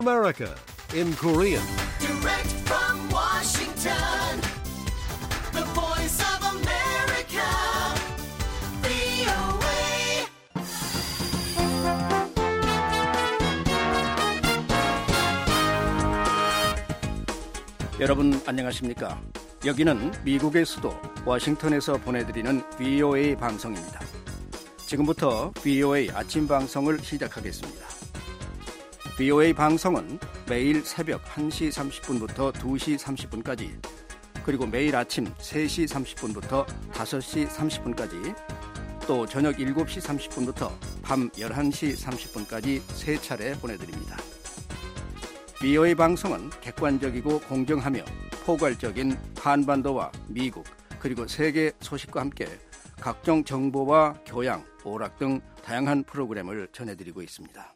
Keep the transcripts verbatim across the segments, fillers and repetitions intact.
America in Korean. Direct from Washington, the voice of America, 브이오에이. 여러분 안녕하십니까? 여기는 미국의 수도 워싱턴에서 보내드리는 브이오에이 방송입니다. 지금부터 브이오에이 아침 방송을 시작하겠습니다. 브이오에이 방송은 매일 새벽 한 시 삼십 분부터 두 시 삼십 분까지, 그리고 매일 아침 세 시 삼십 분부터 다섯 시 삼십 분까지, 또 저녁 일곱 시 삼십 분부터 밤 열한 시 삼십 분까지 세 차례 보내드립니다. 브이오에이 방송은 객관적이고 공정하며 포괄적인 한반도와 미국 그리고 세계 소식과 함께 각종 정보와 교양, 오락 등 다양한 프로그램을 전해드리고 있습니다.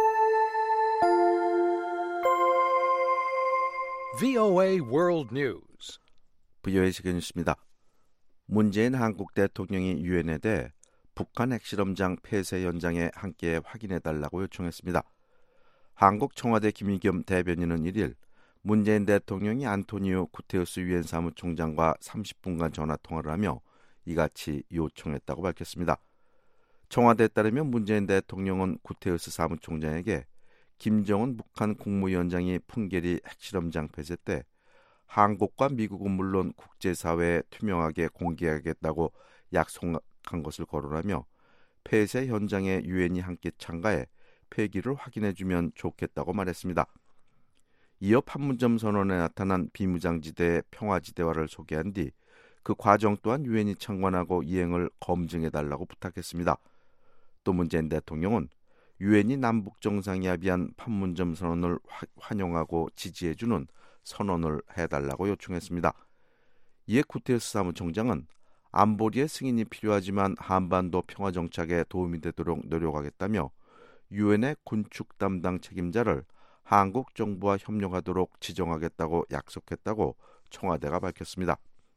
브이오에이 World News. 브이오에이 세계 뉴스입니다. 문재인 한국 대통령이 유엔에 대해 북한 핵실험장 폐쇄 현장에 함께 확인해달라고 요청했습니다. 한국 청와대 김의겸 대변인은 일일 문재인 대통령이 안토니오 구테우스 유엔 사무총장과 삼십 분간 전화통화를 하며 이같이 요청했다고 밝혔습니다. 청와대에 따르면 문재인 대통령은 구테우스 사무총장에게 김정은 북한 국무위원장이 풍계리 핵실험장 폐쇄 때 한국과 미국은 물론 국제사회에 투명하게 공개하겠다고 약속한 것을 거론하며 폐쇄 현장에 유엔이 함께 참가해 폐기를 확인해주면 좋겠다고 말했습니다. 이어 판문점 선언에 나타난 비무장지대의 평화지대화를 소개한 뒤 그 과정 또한 유엔이 참관하고 이행을 검증해달라고 부탁했습니다. 또 문재인 대통령은 유엔이 남북 정상회의한 판문점 선언을 화, 환영하고 지지해주는 선언을 해달라고 요청했습니다. 이에 구테르스 사무총장은 안보리의 승인이 필요하지만 한반도 평화 정착에 도움이 되도록 노력하겠다며 유엔의 군축 담당 책임자를 한국 정부와 협력하도록 지정하겠다고 약속했다고 청와대가 밝혔습니다.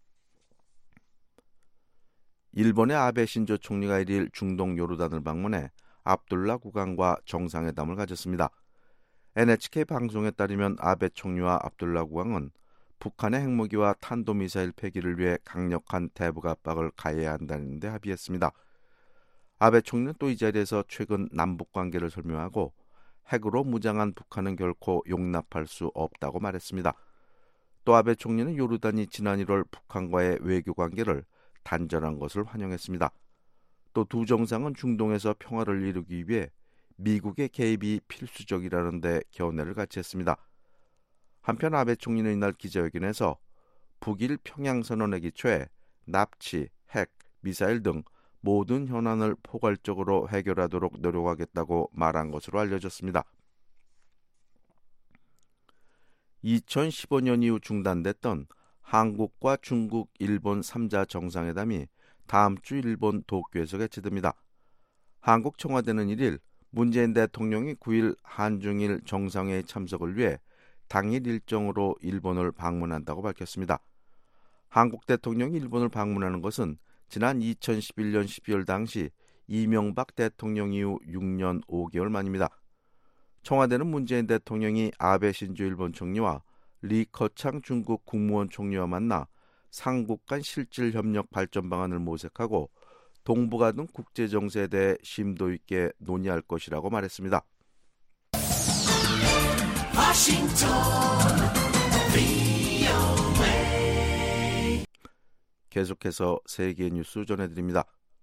일본의 아베 신조 총리가 일일 중동 요르단을 방문해 압둘라 국왕과 정상회담을 가졌습니다. 엔에이치케이 방송에 따르면 아베 총리와 압둘라 국왕은 북한의 핵무기와 탄도미사일 폐기를 위해 강력한 대북 압박을 가해야 한다는 데 합의했습니다. 아베 총리는 또 이 자리에서 최근 남북 관계를 설명하고 핵으로 무장한 북한은 결코 용납할 수 없다고 말했습니다. 또 아베 총리는 요르단이 지난 일월 북한과의 외교 관계를 단절한 것을 환영했습니다. 또 두 정상은 중동에서 평화를 이루기 위해 미국의 개입이 필수적이라는 데 견해를 같이 했습니다. 한편 아베 총리는 이날 기자회견에서 북일 평양선언에 기초해 납치, 핵, 미사일 등 모든 현안을 포괄적으로 해결하도록 노력하겠다고 말한 것으로 알려졌습니다. 이천십오 년 이후 중단됐던 한국과 중국, 일본 삼 자 정상회담이 다음 주 일본 도쿄에서 개최됩니다. 한국 청와대는 일일 문재인 대통령이 구일 한중일 정상회의 참석을 위해 당일 일정으로 일본을 방문한다고 밝혔습니다. 한국 대통령이 일본을 방문하는 것은 지난 이천십일 년 십이월 당시 이명박 대통령 이후 육 년 오 개월 만입니다. 청와대는 문재인 대통령이 아베 신조 일본 총리와 리커창 중국 국무원 총리와 만나 상국 간 실질 협력 발전 방안을 모색하고 동북아 등 국제 정세에 대해 심도 있게 논의할 것이라고 말했습니다. 워싱턴, 브이오에이. 계속해서 세계 뉴스 전해드립니다.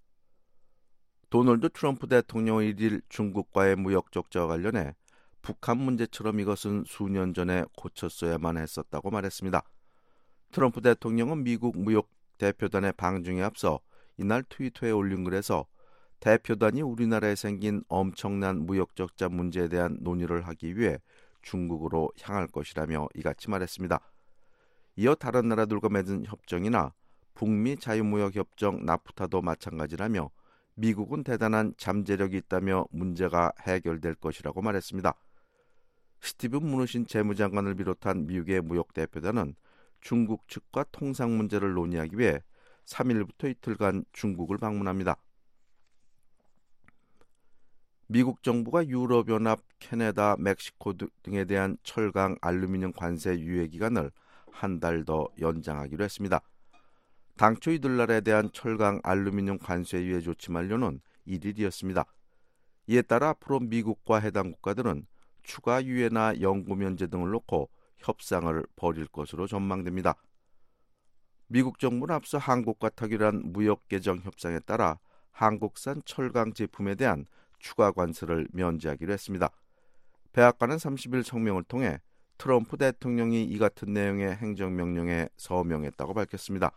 도널드 트럼프 대통령은 일일 중국과의 무역 적자와 관련해 북한 문제처럼 이것은 수년 전에 고쳤어야만 했었다고 말했습니다. 트럼프 대통령은 미국 무역 대표단의 방중에 앞서 이날 트위터에 올린 글에서 대표단이 우리나라에 생긴 엄청난 무역 적자 문제에 대한 논의를 하기 위해 중국으로 향할 것이라며 이같이 말했습니다. 이어 다른 나라들과 맺은 협정이나 북미 자유무역협정 나프타도 마찬가지라며 미국은 대단한 잠재력이 있다며 문제가 해결될 것이라고 말했습니다. 스티븐 무누신 재무장관을 비롯한 미국의 무역대표단은 중국 측과 통상 문제를 논의하기 위해 삼 일부터 이틀간 중국을 방문합니다. 미국 정부가 유럽연합 캐나다, 멕시코 등에 대한 철강, 알루미늄 관세 유예 기간을 한 달 더 연장하기로 했습니다. 당초 이들날에 대한 철강, 알루미늄 관세 유예 조치 만료는 일 일이었습니다. 이에 따라 앞으로 미국과 해당 국가들은 추가 유예나 연구 면제 등을 놓고 협상을 벌일 것으로 전망됩니다. 미국 정부는 앞서 한국과 타결한 무역 개정 협상에 따라 한국산 철강 제품에 대한 추가 관세를 면제하기로 했습니다. 백악관은 삼십 일 성명을 통해 트럼프 대통령이 이 같은 내용의 행정명령에 서명했다고 밝혔습니다.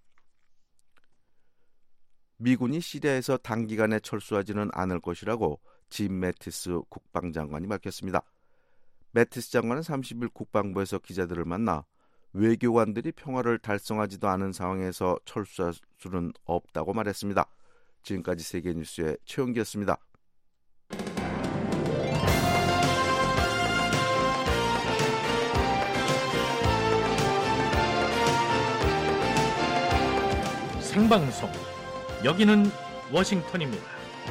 미군이 시리아에서 단기간에 철수하지는 않을 것이라고 짐 매티스 국방장관이 밝혔습니다. 매티스 장관은 삼십 일 국방부에서 기자들을 만나 외교관들이 평화를 달성하지도 않은 상황에서 철수할 수는 없다고 말했습니다. 지금까지 세계뉴스의 최영기였습니다. 생방송 여기는 워싱턴입니다.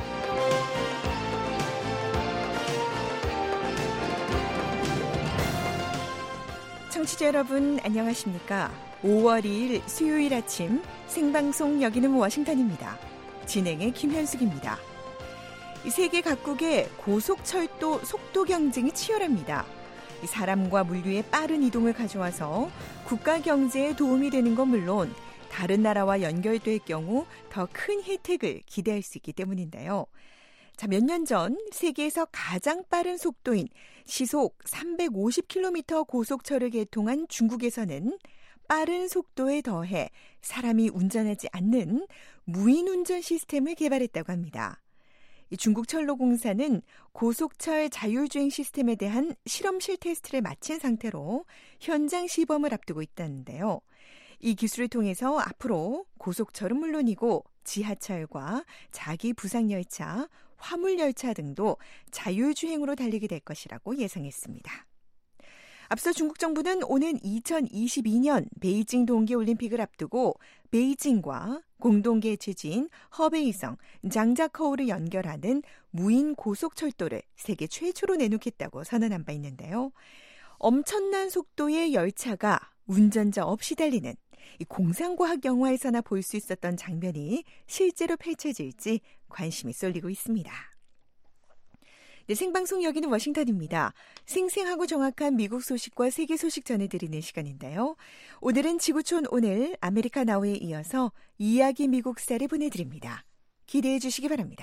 청취자 여러분 안녕하십니까? 오월 이일 수요일 아침 생방송 여기는 워싱턴입니다. 진행의 김현숙입니다. 세계 각국의 고속철도 속도 경쟁이 치열합니다. 사람과 물류의 빠른 이동을 가져와서 국가 경제에 도움이 되는 건 물론 다른 나라와 연결될 경우 더 큰 혜택을 기대할 수 있기 때문인데요. 자, 몇 년 전 세계에서 가장 빠른 속도인 시속 삼백오십 킬로미터 고속철을 개통한 중국에서는 빠른 속도에 더해 사람이 운전하지 않는 무인 운전 시스템을 개발했다고 합니다. 중국철도공사는 고속철 자율주행 시스템에 대한 실험실 테스트를 마친 상태로 현장 시범을 앞두고 있다는데요. 이 기술을 통해서 앞으로 고속철은 물론이고 지하철과 자기 부상열차, 화물열차 등도 자율주행으로 달리게 될 것이라고 예상했습니다. 앞서 중국 정부는 오는 이천이십이 년 베이징 동계올림픽을 앞두고 베이징과 공동 개최지인 허베이성, 장자커우를 연결하는 무인 고속철도를 세계 최초로 내놓겠다고 선언한 바 있는데요. 엄청난 속도의 열차가 운전자 없이 달리는 이 공상과학 영화에서나 볼 수 있었던 장면이 실제로 펼쳐질지 관심이 쏠리고 있습니다. 네, 생방송 여기는 워싱턴입니다. 생생하고 정확한 미국 소식과 세계 소식 전해드리는 시간인데요. 오늘은 지구촌 오늘 아메리카 나우에 이어서 이야기 미국사를 보내드립니다. 기대해 주시기 바랍니다.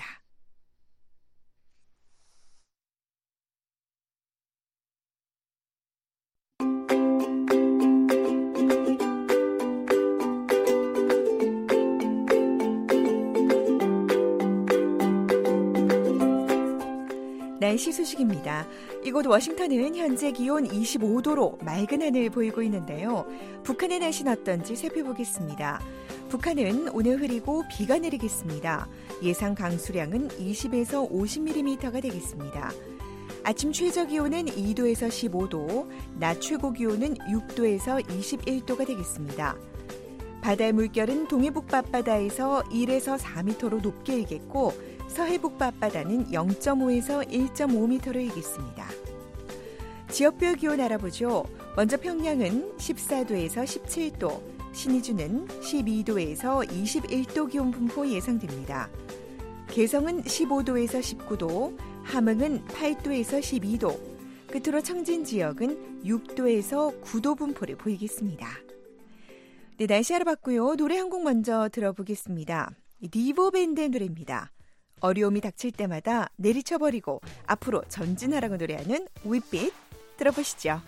날씨 소식입니다. 이곳 워싱턴은 현재 기온 이십오 도로 맑은 하늘 보이고 있는데요. 북한의 날씨는 어떤지 살펴보겠습니다. 북한은 오늘 흐리고 비가 내리겠습니다. 예상 강수량은 이십에서 오십 밀리미터가 되겠습니다. 아침 최저 기온은 이 도에서 십오 도, 낮 최고 기온은 육 도에서 이십일 도가 되겠습니다. 바다의 물결은 동해북 밤바다에서 일에서 사 미터로 높게 일겠고 서해북 밤바다는 영 점 오에서 일 점 오 미터로 일겠습니다. 지역별 기온 알아보죠. 먼저 평양은 십사 도에서 십칠 도, 신의주는 십이 도에서 이십일 도 기온 분포 예상됩니다. 개성은 십오 도에서 십구 도, 함흥은 팔 도에서 십이 도, 끝으로 청진 지역은 육 도에서 구 도 분포를 보이겠습니다. 네, 날씨 알아봤고요. 노래 한 곡 먼저 들어보겠습니다. 디보 밴드의 노래입니다. 어려움이 닥칠 때마다 내리쳐버리고 앞으로 전진하라고 노래하는 윗빛 들어보시죠.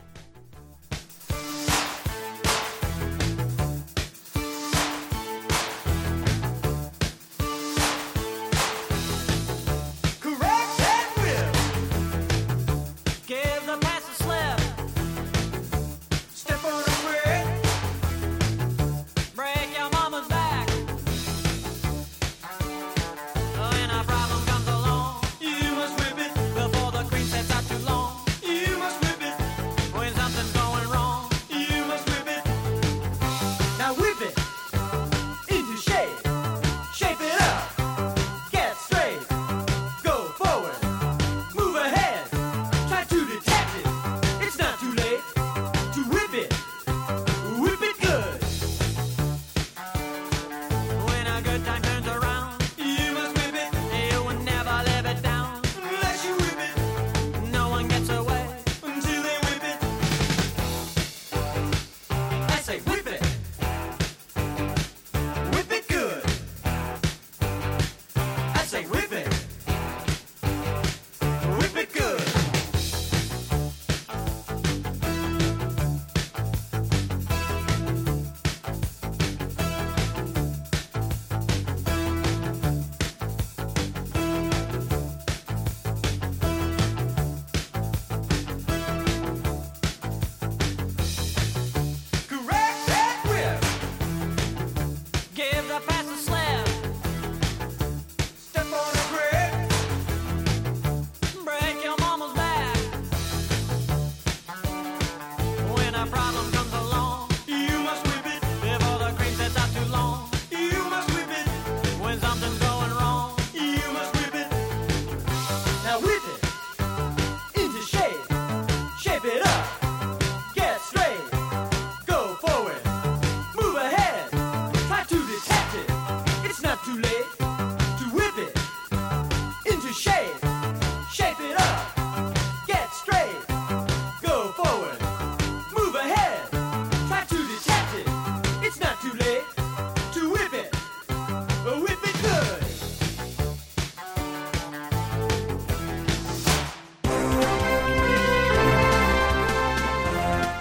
You must whip it before the cream sets out too long. You must whip it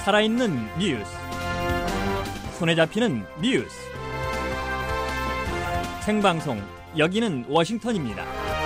살아있는 뉴스, 손에 잡히는 뉴스, 생방송 여기는 워싱턴입니다.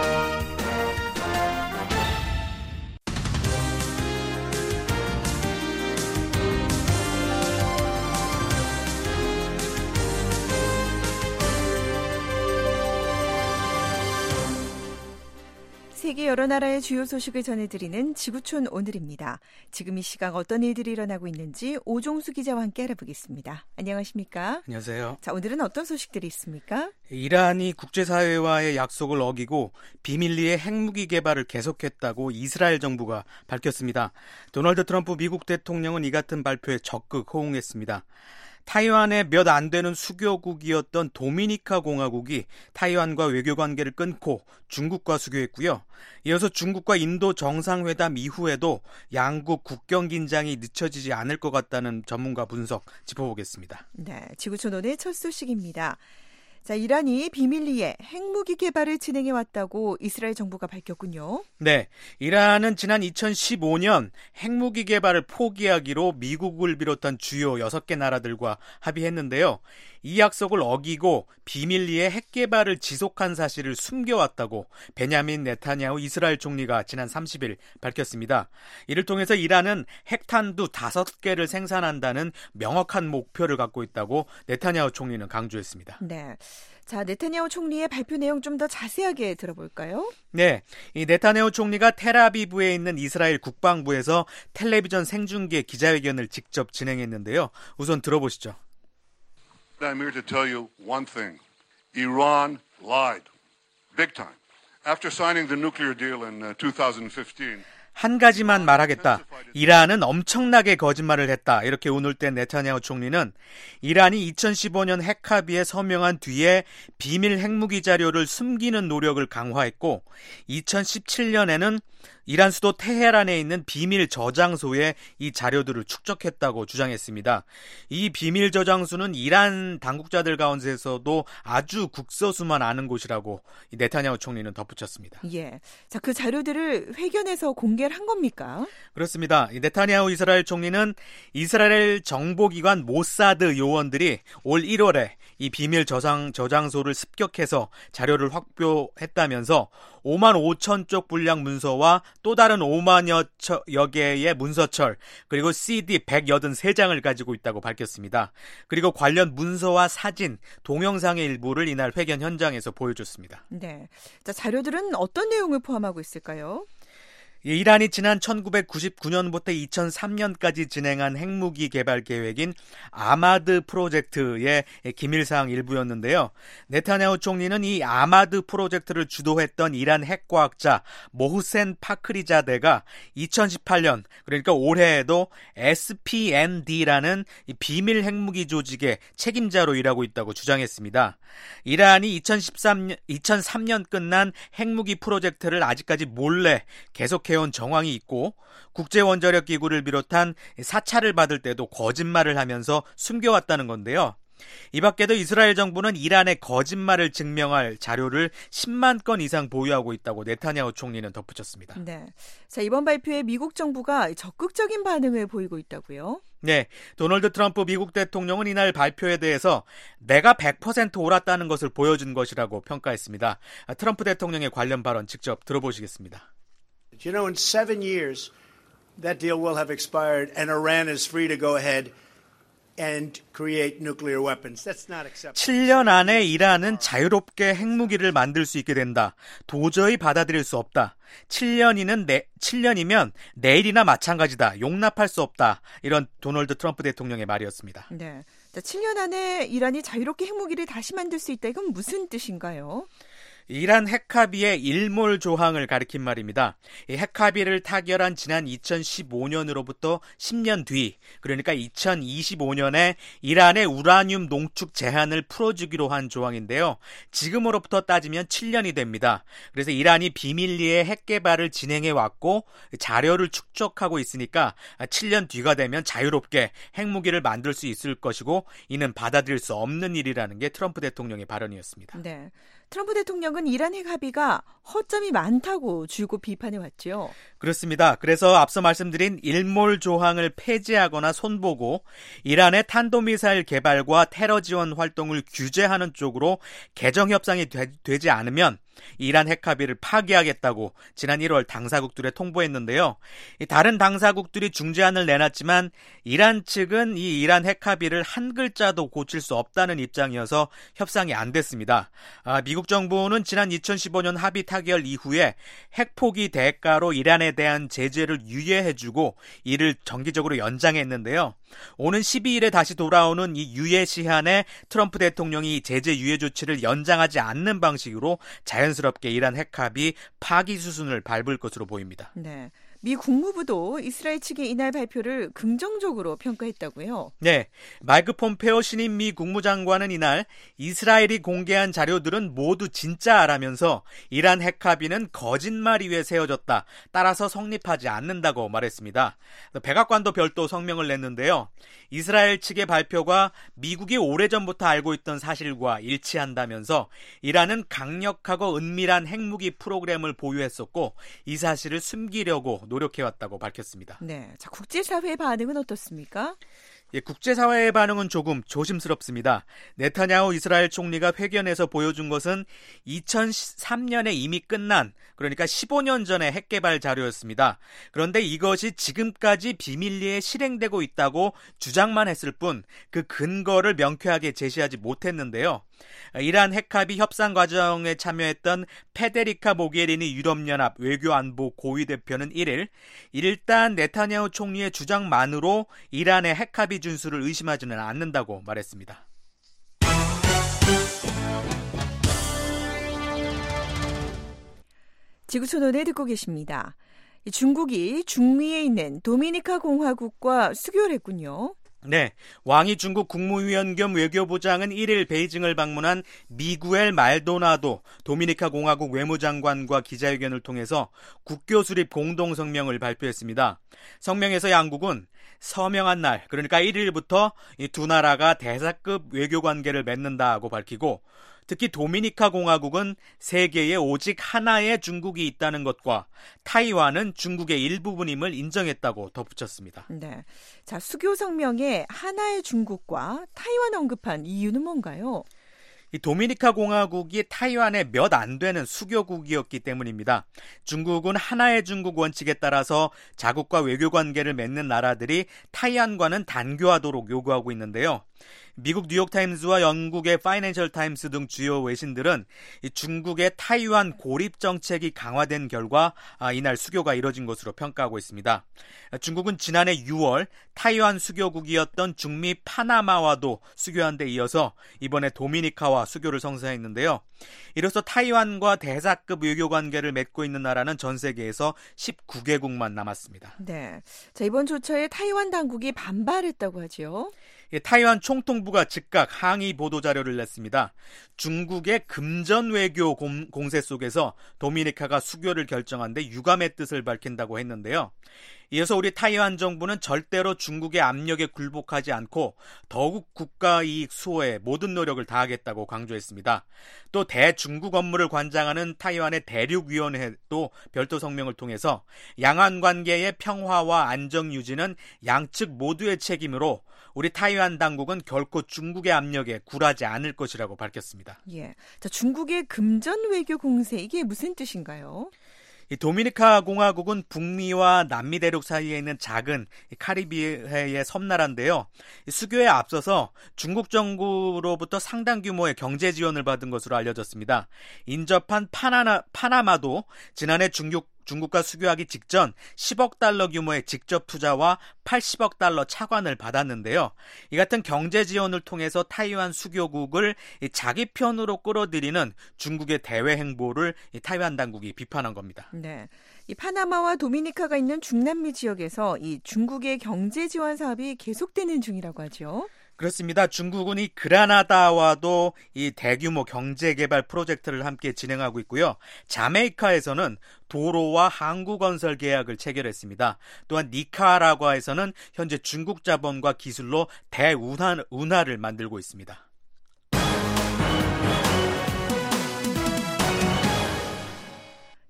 세계 여러 나라의 주요 소식을 전해드리는 지구촌 오늘입니다. 지금 이 시각 어떤 일들이 일어나고 있는지 오종수 기자와 함께 알아보겠습니다. 안녕하십니까? 안녕하세요. 자, 오늘은 어떤 소식들이 있습니까? 이란이 국제사회와의 약속을 어기고 비밀리에 핵무기 개발을 계속했다고 이스라엘 정부가 밝혔습니다. 도널드 트럼프 미국 대통령은 이 같은 발표에 적극 호응했습니다. 타이완의 몇 안 되는 수교국이었던 도미니카 공화국이 타이완과 외교관계를 끊고 중국과 수교했고요. 이어서 중국과 인도 정상회담 이후에도 양국 국경 긴장이 늦춰지지 않을 것 같다는 전문가 분석 짚어보겠습니다. 네, 지구촌 오늘 첫 소식입니다. 자, 이란이 비밀리에 핵무기 개발을 진행해왔다고 이스라엘 정부가 밝혔군요. 네, 이란은 지난 이천십오 년 핵무기 개발을 포기하기로 미국을 비롯한 주요 여섯 개 나라들과 합의했는데요. 이 약속을 어기고 비밀리에 핵 개발을 지속한 사실을 숨겨왔다고 베냐민 네타냐후 이스라엘 총리가 지난 삼십 일 밝혔습니다. 이를 통해서 이란은 핵탄두 다섯 개를 생산한다는 명확한 목표를 갖고 있다고 네타냐후 총리는 강조했습니다. 네. 자, 네타냐후 총리의 발표 내용 좀 더 자세하게 들어볼까요? 네, 이 네타냐후 총리가 텔아비브에 있는 이스라엘 국방부에서 텔레비전 생중계 기자회견을 직접 진행했는데요. 우선 들어보시죠. I'm here to tell you one thing. Iran lied. Big time. After signing the nuclear deal in uh, twenty fifteen. 한 가지만 말하겠다. 이란은 엄청나게 거짓말을 했다. 이렇게 운을 뗀 네타냐후 총리는 이란이 이천십오 년 핵합의에 서명한 뒤에 비밀 핵무기 자료를 숨기는 노력을 강화했고 이천십칠 년에는 이란 수도 테헤란에 있는 비밀 저장소에 이 자료들을 축적했다고 주장했습니다. 이 비밀 저장소는 이란 당국자들 가운데서도 아주 국서수만 아는 곳이라고 네타냐후 총리는 덧붙였습니다. 예, 자, 그 자료들을 회견에서 공개를 한 겁니까? 그렇습니다. 네타냐후 이스라엘 총리는 이스라엘 정보기관 모사드 요원들이 올 일월에 이 비밀 저장, 저장소를 습격해서 자료를 확보했다면서 오만 오천 쪽 분량 문서와 또 다른 오만여 개의 문서철 그리고 씨디 백팔십삼 장을 가지고 있다고 밝혔습니다. 그리고 관련 문서와 사진, 동영상의 일부를 이날 회견 현장에서 보여줬습니다. 네, 자, 자료들은 어떤 내용을 포함하고 있을까요? 이란이 지난 천구백구십구 년부터 이천삼 년까지 진행한 핵무기 개발 계획인 아마드 프로젝트의 기밀사항 일부였는데요. 네타냐후 총리는 이 아마드 프로젝트를 주도했던 이란 핵과학자 모흐센 파크리자데가 이천십팔 년, 그러니까 올해에도 에스피엔디라는 비밀 핵무기 조직의 책임자로 일하고 있다고 주장했습니다. 이란이 이천십삼 년, 이천삼 년 끝난 핵무기 프로젝트를 아직까지 몰래 계속해 온 정황이 있고 국제원자력기구를 비롯한 사찰을 받을 때도 거짓말을 하면서 숨겨왔다는 건데요. 이 밖에도 이스라엘 정부는 이란의 거짓말을 증명할 자료를 십만 건 이상 보유하고 있다고 네타냐후 총리는 덧붙였습니다. 네, 자, 이번 발표에 미국 정부가 적극적인 반응을 보이고 있다고요? 네, 도널드 트럼프 미국 대통령은 이날 발표에 대해서 내가 백 퍼센트 옳았다는 것을 보여준 것이라고 평가했습니다. 트럼프 대통령의 관련 발언 직접 들어보시겠습니다. You know, in seven years, that deal will have expired and Iran is free to go ahead and create nuclear weapons. That's not acceptable. 칠 년 안에 이란은 자유롭게 핵무기를 만들 수 있게 된다. 도저히 받아들일 수 없다. 칠 년이면, 내, 칠 년이면 내일이나 마찬가지다. 용납할 수 없다. 이런 도널드 트럼프 대통령의 말이었습니다. 네, 자, 칠 년 안에 이란이 자유롭게 핵무기를 다시 만들 수 있다. 이건 무슨 뜻인가요? 이란 핵합의의 일몰 조항을 가리킨 말입니다. 이 핵합의를 타결한 지난 이천십오 년으로부터 십 년 뒤, 그러니까 이천이십오 년에 이란의 우라늄 농축 제한을 풀어주기로 한 조항인데요. 지금으로부터 따지면 칠 년이 됩니다. 그래서 이란이 비밀리에 핵 개발을 진행해 왔고 자료를 축적하고 있으니까 칠 년 뒤가 되면 자유롭게 핵무기를 만들 수 있을 것이고 이는 받아들일 수 없는 일이라는 게 트럼프 대통령의 발언이었습니다. 네. 트럼프 대통령은 이란 핵 합의가 허점이 많다고 줄곧 비판해왔죠. 그렇습니다. 그래서 앞서 말씀드린 일몰 조항을 폐지하거나 손보고 이란의 탄도미사일 개발과 테러 지원 활동을 규제하는 쪽으로 개정 협상이 되, 되지 않으면 이란 핵 합의를 파기하겠다고 지난 일월 당사국들에 통보했는데요. 다른 당사국들이 중재안을 내놨지만 이란 측은 이 이란 핵 합의를 한 글자도 고칠 수 없다는 입장이어서 협상이 안 됐습니다. 아, 미국 정부는 지난 이천십오 년 합의 타결 이후에 핵 포기 대가로 이란에 대한 제재를 유예해주고 이를 정기적으로 연장했는데요. 오는 십이 일에 다시 돌아오는 이 유예 시한에 트럼프 대통령이 제재 유예 조치를 연장하지 않는 방식으로 자연스럽게 이란 핵 합의 파기 수순을 밟을 것으로 보입니다. 네. 미 국무부도 이스라엘 측의 이날 발표를 긍정적으로 평가했다고요? 네. 마이크 폼페오 신임 미 국무장관은 이날 이스라엘이 공개한 자료들은 모두 진짜라면서 이란 핵 합의는 거짓말 위에 세워졌다. 따라서 성립하지 않는다고 말했습니다. 백악관도 별도 성명을 냈는데요. 이스라엘 측의 발표가 미국이 오래전부터 알고 있던 사실과 일치한다면서 이란은 강력하고 은밀한 핵무기 프로그램을 보유했었고 이 사실을 숨기려고 노력해왔다고 밝혔습니다. 네, 자, 국제사회의 반응은 어떻습니까? 예, 국제사회의 반응은 조금 조심스럽습니다. 네타냐후 이스라엘 총리가 회견에서 보여준 것은 이천삼 년에 이미 끝난, 그러니까 십오 년 전의 핵개발 자료였습니다. 그런데 이것이 지금까지 비밀리에 실행되고 있다고 주장만 했을 뿐 그 근거를 명쾌하게 제시하지 못했는데요. 이란 핵합의 협상 과정에 참여했던 페데리카 모게리니 유럽연합 외교안보 고위대표는 일 일 일단 네타냐후 총리의 주장만으로 이란의 핵합의 준수를 의심하지는 않는다고 말했습니다. 지구촌원에 듣고 계십니다. 중국이 중미에 있는 도미니카 공화국과 수교를 했군요. 네, 왕이 중국 국무위원 겸 외교부장은 일 일 베이징을 방문한 미구엘 말도나도 도미니카 공화국 외무장관과 기자회견을 통해서 국교 수립 공동성명을 발표했습니다. 성명에서 양국은 서명한 날, 그러니까 일 일부터 이 두 나라가 대사급 외교관계를 맺는다고 밝히고 특히 도미니카 공화국은 세계에 오직 하나의 중국이 있다는 것과 타이완은 중국의 일부분임을 인정했다고 덧붙였습니다. 네, 자, 수교 성명에 하나의 중국과 타이완 언급한 이유는 뭔가요? 이 도미니카 공화국이 타이완의 몇 안 되는 수교국이었기 때문입니다. 중국은 하나의 중국 원칙에 따라서 자국과 외교 관계를 맺는 나라들이 타이완과는 단교하도록 요구하고 있는데요. 미국 뉴욕타임스와 영국의 파이낸셜 타임스 등 주요 외신들은 중국의 타이완 고립 정책이 강화된 결과 이날 수교가 이뤄진 것으로 평가하고 있습니다. 중국은 지난해 유월 타이완 수교국이었던 중미 파나마와도 수교한 데 이어서 이번에 도미니카와 수교를 성사했는데요. 이로써 타이완과 대사급 외교 관계를 맺고 있는 나라는 전 세계에서 십구 개국만 남았습니다. 네, 자, 이번 조처에 타이완 당국이 반발했다고 하죠. 타이완 총통부가 즉각 항의 보도자료를 냈습니다. 중국의 금전 외교 공, 공세 속에서 도미니카가 수교를 결정한 데 유감의 뜻을 밝힌다고 했는데요. 이어서 우리 타이완 정부는 절대로 중국의 압력에 굴복하지 않고 더욱 국가 이익 수호에 모든 노력을 다하겠다고 강조했습니다. 또 대중국 업무를 관장하는 타이완의 대륙위원회도 별도 성명을 통해서 양안 관계의 평화와 안정 유지는 양측 모두의 책임으로 우리 타이완 당국은 결코 중국의 압력에 굴하지 않을 것이라고 밝혔습니다. 예, 자, 중국의 금전 외교 공세, 이게 무슨 뜻인가요? 이 도미니카 공화국은 북미와 남미 대륙 사이에 있는 작은 카리비해의 섬나라인데요. 수교에 앞서서 중국 정부로부터 상당 규모의 경제 지원을 받은 것으로 알려졌습니다. 인접한 파나나, 파나마도 지난해 중국 중국과 수교하기 직전 십억 달러 규모의 직접 투자와 팔십억 달러 차관을 받았는데요. 이 같은 경제 지원을 통해서 타이완 수교국을 자기 편으로 끌어들이는 중국의 대외 행보를 타이완 당국이 비판한 겁니다. 네, 이 파나마와 도미니카가 있는 중남미 지역에서 이 중국의 경제 지원 사업이 계속되는 중이라고 하죠. 그렇습니다. 중국은 이 그라나다와도 이 대규모 경제개발 프로젝트를 함께 진행하고 있고요. 자메이카에서는 도로와 항구건설 계약을 체결했습니다. 또한 니카라과에서는 현재 중국 자본과 기술로 대운하, 운하를 만들고 있습니다.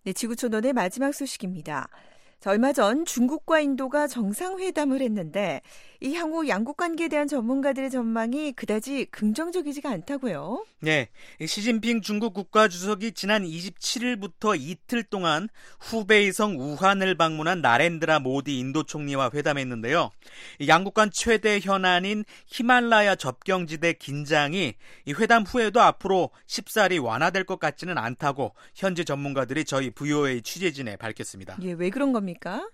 네, 지구촌론의 마지막 소식입니다. 자, 얼마 전 중국과 인도가 정상회담을 했는데 이 향후 양국 관계에 대한 전문가들의 전망이 그다지 긍정적이지가 않다고요? 네, 시진핑 중국 국가주석이 지난 이십칠일부터 이틀 동안 후베이성 우한을 방문한 나렌드라 모디 인도 총리와 회담했는데요. 양국 간 최대 현안인 히말라야 접경지대 긴장이 이 회담 후에도 앞으로 쉽사리 완화될 것 같지는 않다고 현지 전문가들이 저희 브이오에이 취재진에 밝혔습니다. 예, 왜 그런 겁니까?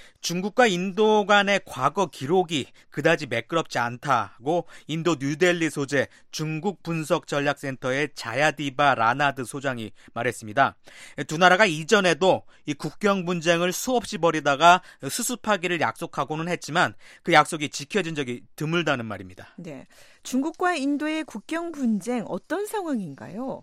중국과 인도 간의 과거 기록이 그다지 매끄럽지 않다고 인도 뉴델리 소재 중국 분석전략센터의 자야디바 라나드 소장이 말했습니다. 두 나라가 이전에도 이 국경 분쟁을 수없이 벌이다가 수습하기를 약속하고는 했지만 그 약속이 지켜진 적이 드물다는 말입니다. 네, 중국과 인도의 국경 분쟁 어떤 상황인가요?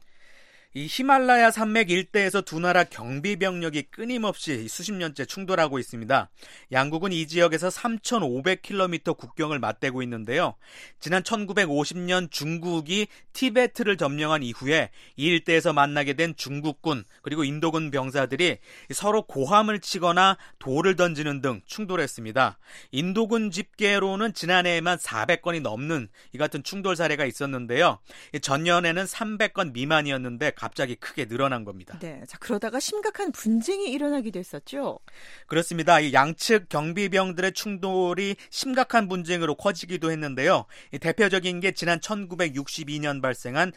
이 히말라야 산맥 일대에서 두 나라 경비 병력이 끊임없이 수십 년째 충돌하고 있습니다. 양국은 이 지역에서 삼천오백 킬로미터 국경을 맞대고 있는데요. 지난 천구백오십년 중국이 티베트를 점령한 이후에 이 일대에서 만나게 된 중국군 그리고 인도군 병사들이 서로 고함을 치거나 돌을 던지는 등 충돌했습니다. 인도군 집계로는 지난해에만 사백 건이 넘는 이 같은 충돌 사례가 있었는데요. 전년에는 삼백 건 미만이었는데 갑자기 크게 늘어난 겁니다. 네, 자 그러다가 심각한 분쟁이 일어나기도 했었죠. 그렇습니다. 이 양측 경비병들의 충돌이 심각한 분쟁으로 커지기도 했는데요. 이 대표적인 게 지난 천구백육십이년 발생한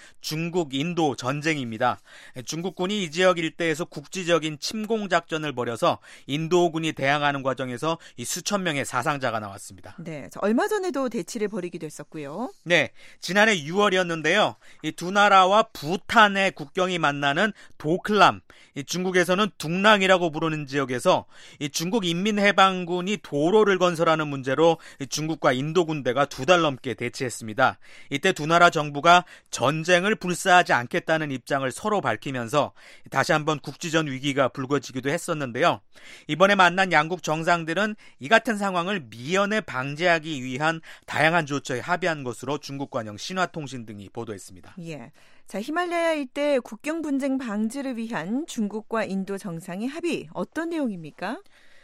중국-인도 전쟁입니다. 중국군이 이 지역 일대에서 국지적인 침공 작전을 벌여서 인도군이 대항하는 과정에서 이 수천 명의 사상자가 나왔습니다. 네, 자, 얼마 전에도 대치를 벌이기도 했었고요. 네, 지난해 유월이었는데요. 이 두 나라와 부탄의 국경이 만나는 도클람, 이 중국에서는 둥랑이라고 부르는 지역에서 이 중국 인민해방군이 도로를 건설하는 문제로 이 중국과 인도 군대가 두 달 넘게 대치했습니다. 이때 두 나라 정부가 전쟁을 불사하지 않겠다는 입장을 서로 밝히면서 다시 한번 국지전 위기가 불거지기도 했었는데요. 이번에 만난 양국 정상들은 이 같은 상황을 미연에 방지하기 위한 다양한 조처에 합의한 것으로 중국관영 신화통신 등이 보도했습니다. 예. 자, 히말라야 일대 국경 분쟁 방지를 위한 중국과 인도 정상의 합의 어떤 내용입니까?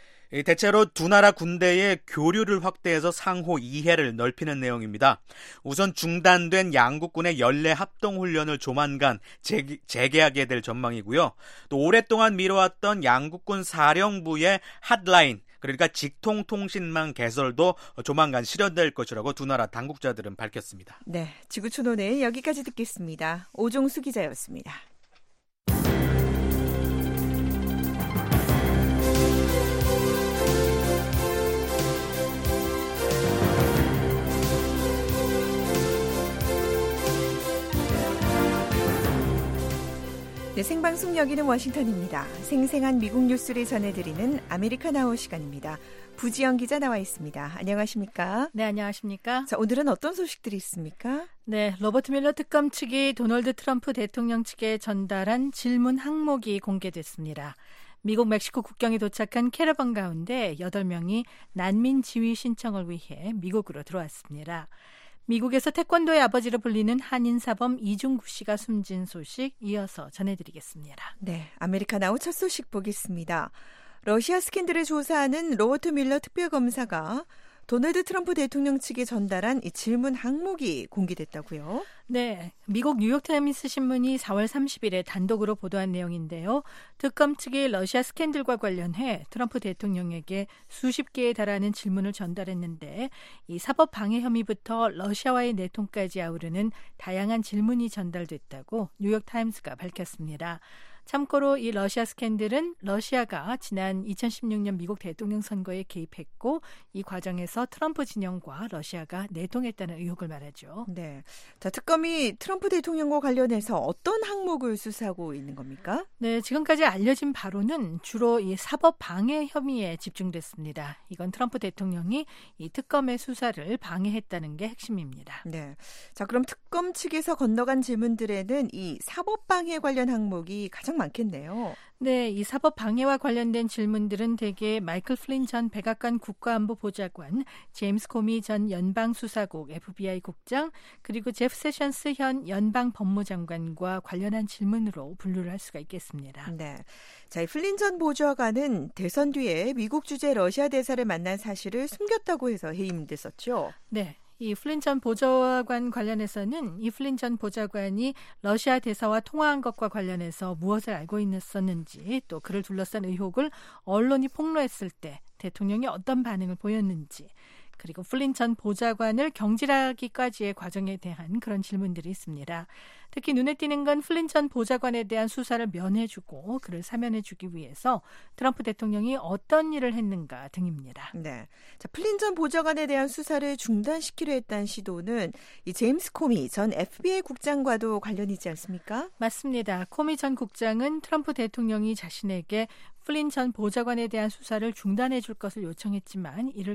대체로 두 나라 군대의 교류를 확대해서 상호 이해를 넓히는 내용입니다. 우선 중단된 양국군의 연례 합동훈련을 조만간 재개, 재개하게 될 전망이고요. 또 오랫동안 미뤄왔던 양국군 사령부의 핫라인, 그러니까 직통통신망 개설도 조만간 실현될 것이라고 두 나라 당국자들은 밝혔습니다. 네, 지구촌오늘 여기까지 듣겠습니다. 오종수 기자였습니다. 네, 생방송 여기는 워싱턴입니다. 생생한 미국 뉴스를 전해드리는 아메리카나우 시간입니다. 부지영 기자 나와 있습니다. 안녕하십니까? 네, 안녕하십니까? 자, 오늘은 어떤 소식들이 있습니까? 네, 로버트 뮬러 특검 측이 도널드 트럼프 대통령 측에 전달한 질문 항목이 공개됐습니다. 미국 멕시코 국경에 도착한 캐러반 가운데 여덟 명이 난민 지위 신청을 위해 미국으로 들어왔습니다. 미국에서 태권도의 아버지로 불리는 한인사범 이중구 씨가 숨진 소식 이어서 전해드리겠습니다. 네, 아메리카나우 첫 소식 보겠습니다. 러시아 스캔들을 조사하는 로버트 뮬러 특별검사가 도널드 트럼프 대통령 측에 전달한 이 질문 항목이 공개됐다고요? 네, 미국 뉴욕타임스 신문이 사월 삼십일에 단독으로 보도한 내용인데요. 특검 측이 러시아 스캔들과 관련해 트럼프 대통령에게 수십 개에 달하는 질문을 전달했는데 이 사법 방해 혐의부터 러시아와의 내통까지 아우르는 다양한 질문이 전달됐다고 뉴욕타임스가 밝혔습니다. 참고로 이 러시아 스캔들은 러시아가 지난 이천십육년 미국 대통령 선거에 개입했고 이 과정에서 트럼프 진영과 러시아가 내통했다는 의혹을 말하죠. 네, 자, 특검이 트럼프 대통령과 관련해서 어떤 항목을 수사하고 있는 겁니까? 네, 지금까지 알려진 바로는 주로 이 사법 방해 혐의에 집중됐습니다. 이건 트럼프 대통령이 이 특검의 수사를 방해했다는 게 핵심입니다. 네, 자, 그럼 특검 측에서 건너간 질문들에는 이 사법 방해 관련 항목이 가장 워낙 많겠네요. 네, 이 사법 방해와 관련된 질문들은 대개 마이클 플린 전 백악관 국가안보보좌관, 제임스 코미 전 연방수사국 에프비아이 국장, 그리고 제프 세션스 현 연방법무장관과 관련한 질문으로 분류를 할 수가 있겠습니다. 네, 자, 이 플린 전 보좌관은 대선 뒤에 미국 주재 러시아 대사를 만난 사실을 숨겼다고 해서 해임됐었죠. 네. 이 플린 전 보좌관 관련해서는 이 플린 전 보좌관이 러시아 대사와 통화한 것과 관련해서 무엇을 알고 있었는지, 또 그를 둘러싼 의혹을 언론이 폭로했을 때 대통령이 어떤 반응을 보였는지, 그리고 플린 전 보좌관을 경질하기까지의 과정에 대한 그런 질문들이 있습니다. 특히 눈에 띄는 건 플린 전 보좌관에 대한 수사를 면해주고 그를 사면해주기 위해서 트럼프 대통령이 어떤 일을 했는가 등입니다. 네, 자, 플린 전 보좌관에 대한 수사를 중단시키려 했다는 시도는 이 제임스 코미 전 에프비아이 국장과도 관련이 있지 않습니까? 맞습니다. 코미 전 국장은 트럼프 대통령이 자신에게 플린 전 보좌관에 대한 수사를 중단해 줄 것을 요청했지만 이를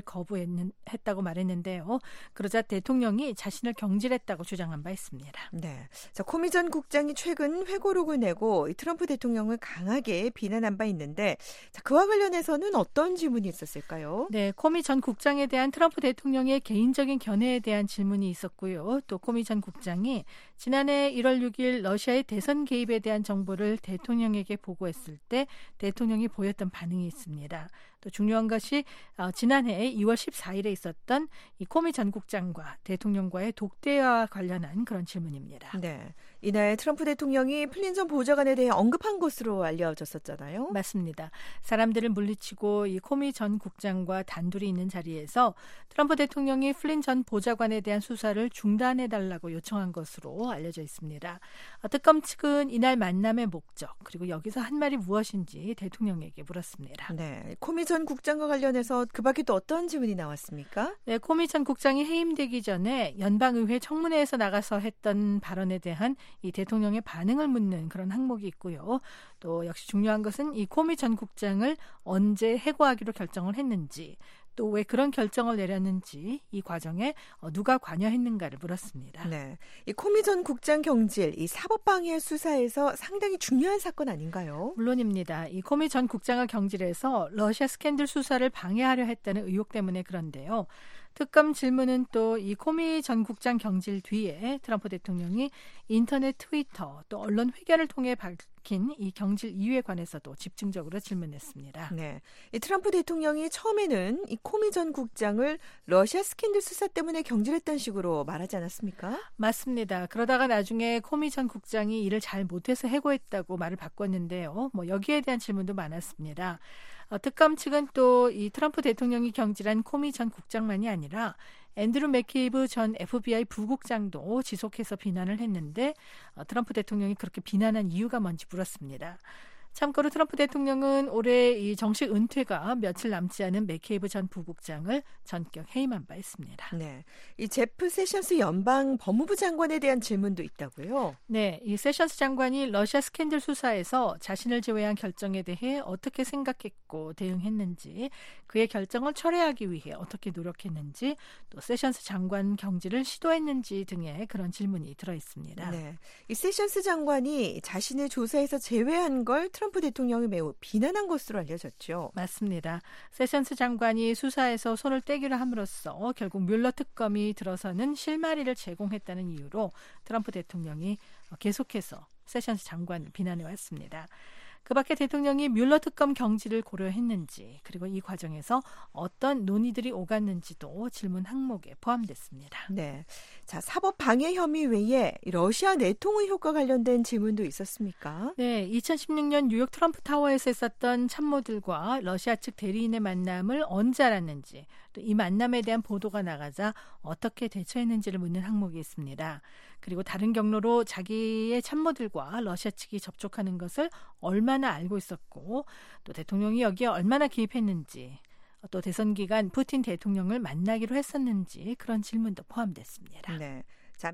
거부했다고 말했는데요. 그러자 대통령이 자신을 경질했다고 주장한 바 있습니다. 네, 자, 코미 전 국장이 최근 회고록을 내고 이 트럼프 대통령을 강하게 비난한 바 있는데, 자, 그와 관련해서는 어떤 질문이 있었을까요? 네, 코미 전 국장에 대한 트럼프 대통령의 개인적인 견해에 대한 질문이 있었고요. 또 코미 전 국장이 지난해 일월 육일 러시아의 대선 개입에 대한 정보를 대통령에게 보고했을 때 대통령이 보였던 반응이 있습니다. 또 중요한 것이 어, 지난해 이월 십사일에 있었던 이 코미 전 국장과 대통령과의 독대와 관련한 그런 질문입니다. 네, 이날 트럼프 대통령이 플린 전 보좌관에 대해 언급한 것으로 알려졌었잖아요. 맞습니다. 사람들을 물리치고 이 코미 전 국장과 단둘이 있는 자리에서 트럼프 대통령이 플린 전 보좌관에 대한 수사를 중단해달라고 요청한 것으로 알려져 있습니다. 어, 특검 측은 이날 만남의 목적, 그리고 여기서 한 말이 무엇인지 대통령에게 물었습니다. 네, 코미 전 국장과 관련해서 그 밖에 또 어떤 질문이 나왔습니까? 네, 코미 전 국장이 해임되기 전에 연방의회 청문회에서 나가서 했던 발언에 대한 이 대통령의 반응을 묻는 그런 항목이 있고요. 또 역시 중요한 것은 이 코미 전 국장을 언제 해고하기로 결정을 했는지, 또 왜 그런 결정을 내렸는지, 이 과정에 누가 관여했는가를 물었습니다. 네, 이 코미 전 국장 경질, 이 사법방해 수사에서 상당히 중요한 사건 아닌가요? 물론입니다. 이 코미 전 국장을 경질해서 러시아 스캔들 수사를 방해하려 했다는 의혹 때문에 그런데요. 특검 질문은 또 이 코미 전 국장 경질 뒤에 트럼프 대통령이 인터넷, 트위터, 또 언론 회견을 통해 밝힌 이 경질 이유에 관해서도 집중적으로 질문했습니다. 네, 이 트럼프 대통령이 처음에는 이 코미 전 국장을 러시아 스캔들 수사 때문에 경질했다는 식으로 말하지 않았습니까? 맞습니다. 그러다가 나중에 코미 전 국장이 일을 잘 못해서 해고했다고 말을 바꿨는데요. 뭐 여기에 대한 질문도 많았습니다. 어, 특검 측은 또 이 트럼프 대통령이 경질한 코미 전 국장만이 아니라 앤드루 맥케이브 전 에프비아이 부국장도 지속해서 비난을 했는데 어, 트럼프 대통령이 그렇게 비난한 이유가 뭔지 물었습니다. 참고로 트럼프 대통령은 올해 이 정식 은퇴가 며칠 남지 않은 맥케이브 전 부국장을 전격 해임한 바 있습니다. 네, 이 제프 세션스 연방 법무부 장관에 대한 질문도 있다고요? 네, 이 세션스 장관이 러시아 스캔들 수사에서 자신을 제외한 결정에 대해 어떻게 생각했고 대응했는지, 그의 결정을 철회하기 위해 어떻게 노력했는지, 또 세션스 장관 경질을 시도했는지 등의 그런 질문이 들어 있습니다. 네, 이 세션스 장관이 자신을 조사에서 제외한 걸 트럼프 대통령이 매우 비난한 것으로 알려졌죠. 맞습니다. 세션스 장관이 수사에서 손을 떼기로 함으로써 결국 뮬러 특검이 들어서는 실마리를 제공했다는 이유로 트럼프 대통령이 계속해서 세션스 장관을 비난해 왔습니다. 그 밖에 대통령이 뮬러 특검 경질을 고려했는지, 그리고 이 과정에서 어떤 논의들이 오갔는지도 질문 항목에 포함됐습니다. 네, 자, 사법 방해 혐의 외에 러시아 내통 의혹과 관련된 질문도 있었습니까? 네, 이천십육 년 뉴욕 트럼프 타워에서 있었던 참모들과 러시아 측 대리인의 만남을 언제 알았는지, 또 이 만남에 대한 보도가 나가자 어떻게 대처했는지를 묻는 항목이 있습니다. 그리고 다른 경로로 자기의 참모들과 러시아 측이 접촉하는 것을 얼마나 알고 있었고, 또 대통령이 여기에 얼마나 개입했는지, 또 대선 기간 푸틴 대통령을 만나기로 했었는지, 그런 질문도 포함됐습니다. 네, 자,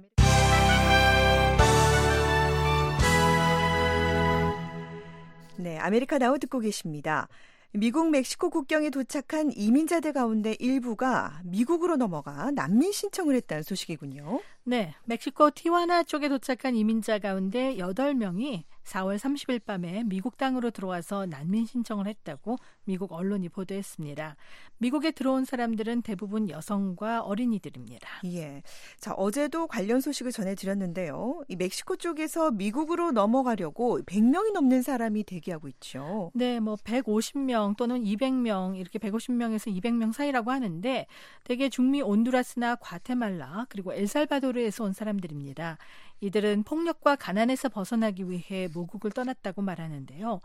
네, 아메리카 나우 듣고 계십니다. 미국 멕시코 국경에 도착한 이민자들 가운데 일부가 미국으로 넘어가 난민 신청을 했다는 소식이군요. 네, 멕시코 티화나 쪽에 도착한 이민자 가운데 여덟 명이 사월 삼십일 밤에 미국 땅으로 들어와서 난민 신청을 했다고 미국 언론이 보도했습니다. 미국에 들어온 사람들은 대부분 여성과 어린이들입니다. 예. 자, 어제도 관련 소식을 전해드렸는데요. 이 멕시코 쪽에서 미국으로 넘어가려고 백 명이 넘는 사람이 대기하고 있죠. 네, 뭐 백오십 명 또는 이백 명 이렇게 백오십 명에서 이백 명 사이라고 하는데 대개 중미 온두라스나 과테말라 그리고 엘살바도르에서 온 사람들입니다. 이들은 폭력과 가난에서 벗어나기 위해 모국을 떠났다고 말하는데요.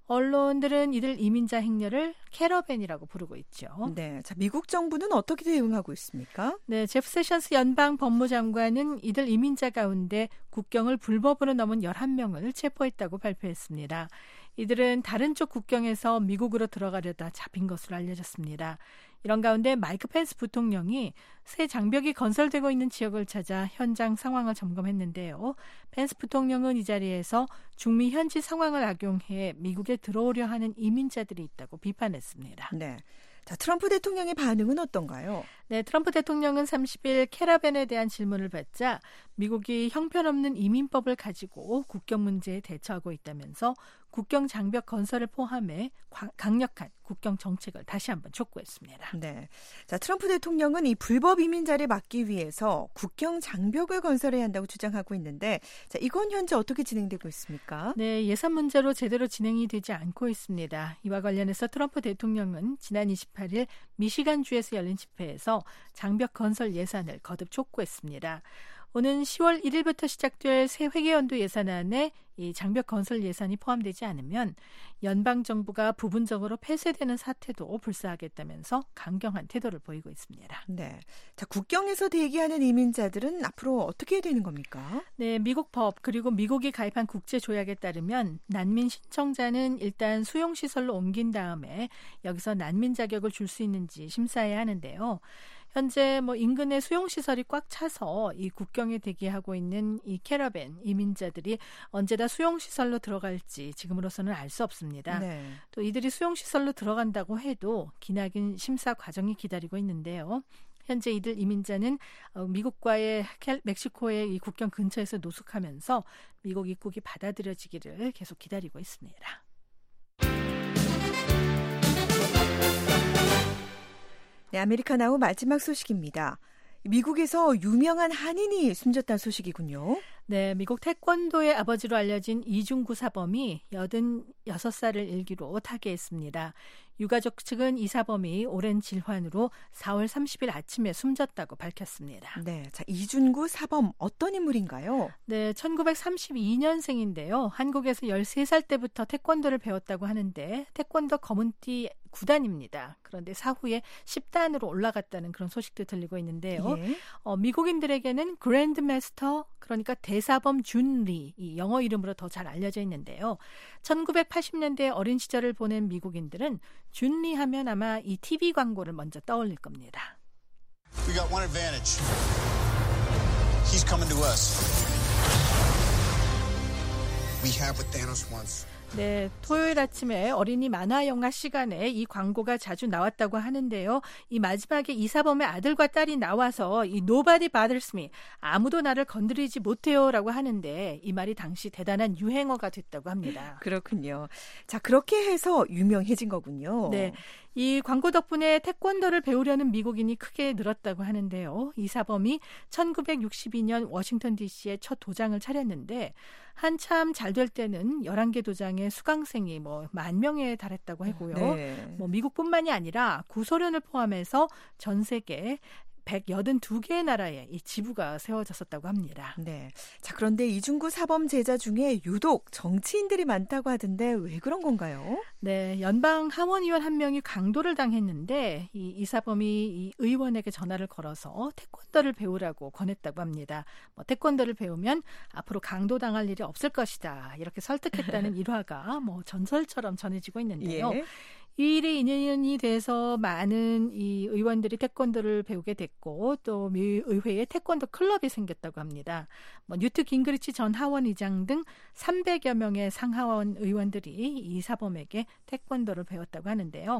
언론들은 이들 이민자 행렬을 캐러밴이라고 부르고 있죠. 네, 자 미국 정부는 어떻게 대응하고 있습니까? 네, 제프 세션스 연방 법무장관은 이들 이민자 가운데 국경을 불법으로 넘은 열한 명을 체포했다고 발표했습니다. 이들은 다른 쪽 국경에서 미국으로 들어가려다 잡힌 것으로 알려졌습니다. 이런 가운데 마이크 펜스 부통령이 새 장벽이 건설되고 있는 지역을 찾아 현장 상황을 점검했는데요. 펜스 부통령은 이 자리에서 중미 현지 상황을 악용해 미국에 들어오려 하는 이민자들이 있다고 비판했습니다. 네. 자, 트럼프 대통령의 반응은 어떤가요? 네, 트럼프 대통령은 삼십일 캐러밴에 대한 질문을 받자 미국이 형편없는 이민법을 가지고 국경 문제에 대처하고 있다면서 국경 장벽 건설을 포함해 강력한 국경 정책을 다시 한번 촉구했습니다. 네, 자 트럼프 대통령은 이 불법 이민자를 막기 위해서 국경 장벽을 건설해야 한다고 주장하고 있는데, 자 이건 현재 어떻게 진행되고 있습니까? 네, 예산 문제로 제대로 진행이 되지 않고 있습니다. 이와 관련해서 트럼프 대통령은 지난 이십팔일 미시간주에서 열린 집회에서 장벽 건설 예산을 거듭 촉구했습니다. 오는 시월 일일부터 시작될 새 회계연도 예산안에 이 장벽 건설 예산이 포함되지 않으면 연방 정부가 부분적으로 폐쇄되는 사태도 불사하겠다면서 강경한 태도를 보이고 있습니다. 네, 자 국경에서 대기하는 이민자들은 앞으로 어떻게 되는 겁니까? 네, 미국 법 그리고 미국이 가입한 국제 조약에 따르면 난민 신청자는 일단 수용 시설로 옮긴 다음에 여기서 난민 자격을 줄 수 있는지 심사해야 하는데요. 현재 뭐 인근의 수용 시설이 꽉 차서 이 국경에 대기하고 있는 이 캐러밴 이민자들이 언제 다 수용 시설로 들어갈지 지금으로서는 알 수 없습니다. 네. 또 이들이 수용 시설로 들어간다고 해도 기나긴 심사 과정이 기다리고 있는데요. 현재 이들 이민자는 미국과의 멕시코의 이 국경 근처에서 노숙하면서 미국 입국이 받아들여지기를 계속 기다리고 있습니다. 네, 아메리카나우 마지막 소식입니다. 미국에서 유명한 한인이 숨졌다는 소식이군요. 네, 미국 태권도의 아버지로 알려진 이중구 사범이 여든여섯 살을 일기로 타계했습니다. 유가족 측은 이 사범이 오랜 질환으로 사월 삼십일 아침에 숨졌다고 밝혔습니다. 네, 자 이중구 사범 어떤 인물인가요? 네, 천구백삼십이년생인데요. 한국에서 열세 살 때부터 태권도를 배웠다고 하는데 태권도 검은띠 구단입니다. 그런데 사후에 십 단으로 올라갔다는 그런 소식도 들리고 있는데요. 예. 어, 미국인들에게는 그랜드마스터, 그러니까 대사범 준리, 이 영어 이름으로 더 잘 알려져 있는데요. 천구백팔십년대 어린 시절을 보낸 미국인들은 준리 하면 아마 이 티비 광고를 먼저 떠올릴 겁니다. We got one advantage. He's coming to us. We have what Thanos wants. 네, 토요일 아침에 어린이 만화 영화 시간에 이 광고가 자주 나왔다고 하는데요. 이 마지막에 이사범의 아들과 딸이 나와서 이 Nobody bothers me, 아무도 나를 건드리지 못해요라고 하는데 이 말이 당시 대단한 유행어가 됐다고 합니다. 그렇군요. 자, 그렇게 해서 유명해진 거군요. 네. 이 광고 덕분에 태권도를 배우려는 미국인이 크게 늘었다고 하는데요. 이사범이 천구백육십이년 워싱턴 디씨에 첫 도장을 차렸는데 한참 잘 될 때는 열한 개 도장의 수강생이 뭐 만 명에 달했다고 하고요. 네. 뭐 미국뿐만이 아니라 구소련을 포함해서 전 세계 백팔십이 개의 나라에 이 지부가 세워졌었다고 합니다. 네. 자, 그런데 이중구 사범 제자 중에 유독 정치인들이 많다고 하던데 왜 그런 건가요? 네, 연방 하원의원 한 명이 강도를 당했는데 이 이사범이 이 의원에게 전화를 걸어서 태권도를 배우라고 권했다고 합니다. 뭐 태권도를 배우면 앞으로 강도 당할 일이 없을 것이다. 이렇게 설득했다는 일화가 뭐 전설처럼 전해지고 있는데요. 예. 이 일이 인연이 돼서 많은 이 의원들이 태권도를 배우게 됐고 또 미 의회에 태권도 클럽이 생겼다고 합니다. 뭐 뉴트 깅그리치 전 하원 의장 등 삼백여 명의 상하원 의원들이 이 사범에게 태권도를 배웠다고 하는데요.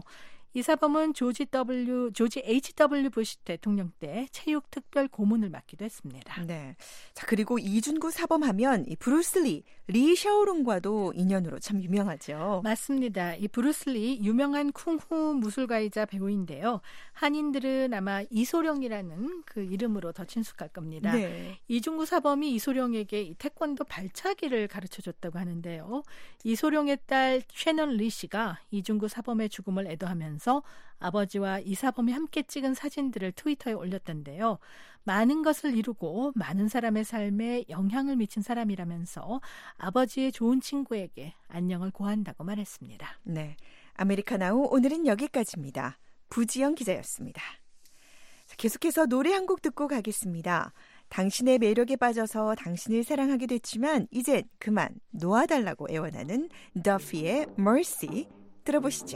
이 사범은 조지 W, 조지 에이치 더블유 부시 대통령 때 체육 특별 고문을 맡기도 했습니다. 네. 자, 그리고 이중구 사범하면 이 브루스 리, 리 샤오룽과도 인연으로 참 유명하죠. 맞습니다. 이 브루스 리 유명한 쿵후 무술가이자 배우인데요. 한인들은 아마 이소룡이라는 그 이름으로 더 친숙할 겁니다. 네. 이중구 사범이 이소룡에게 이 태권도 발차기를 가르쳐줬다고 하는데요. 이소룡의 딸 셰넌 리 씨가 이중구 사범의 죽음을 애도하면서 아버지와 이 사범이 함께 찍은 사진들을 트위터에 올렸던데요. 많은 것을 이루고 많은 사람의 삶에 영향을 미친 사람이라면서 아버지의 좋은 친구에게 안녕을 고한다고 말했습니다. 네, 아메리카나우 오늘은 여기까지입니다. 부지영 기자였습니다. 계속해서 노래 한 곡 듣고 가겠습니다. 당신의 매력에 빠져서 당신을 사랑하게 됐지만 이젠 그만 놓아달라고 애원하는 더피의 Mercy 들어보시죠.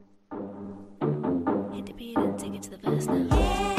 Hit the beat and take it to the verse now.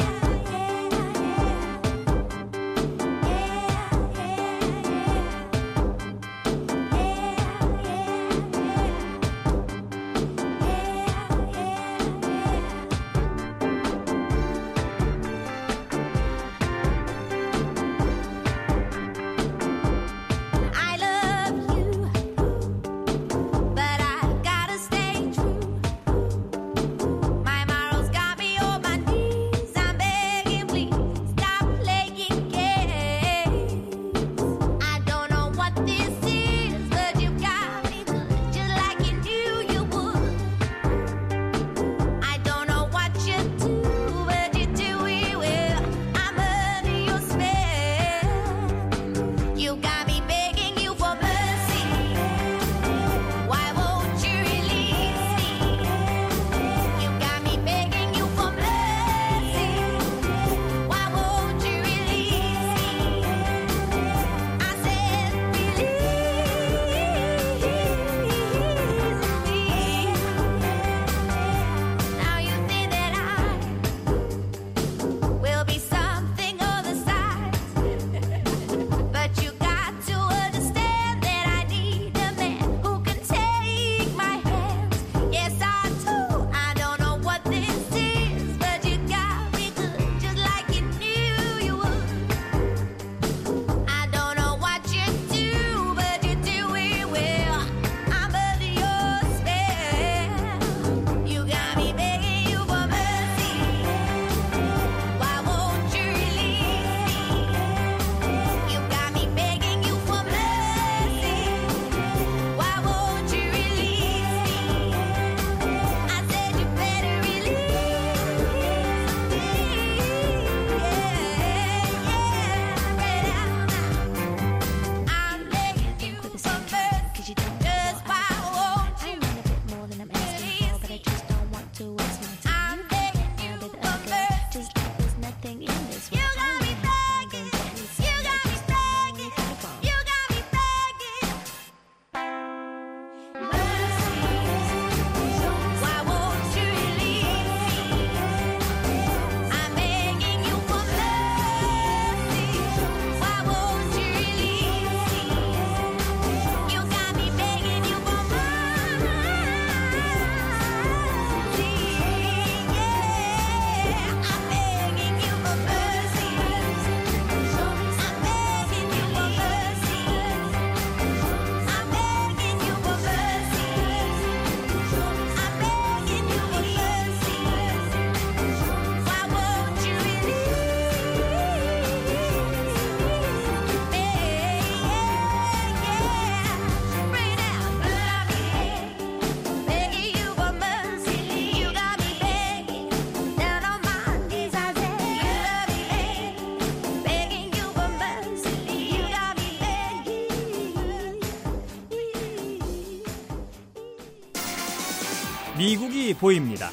미국이 보입니다.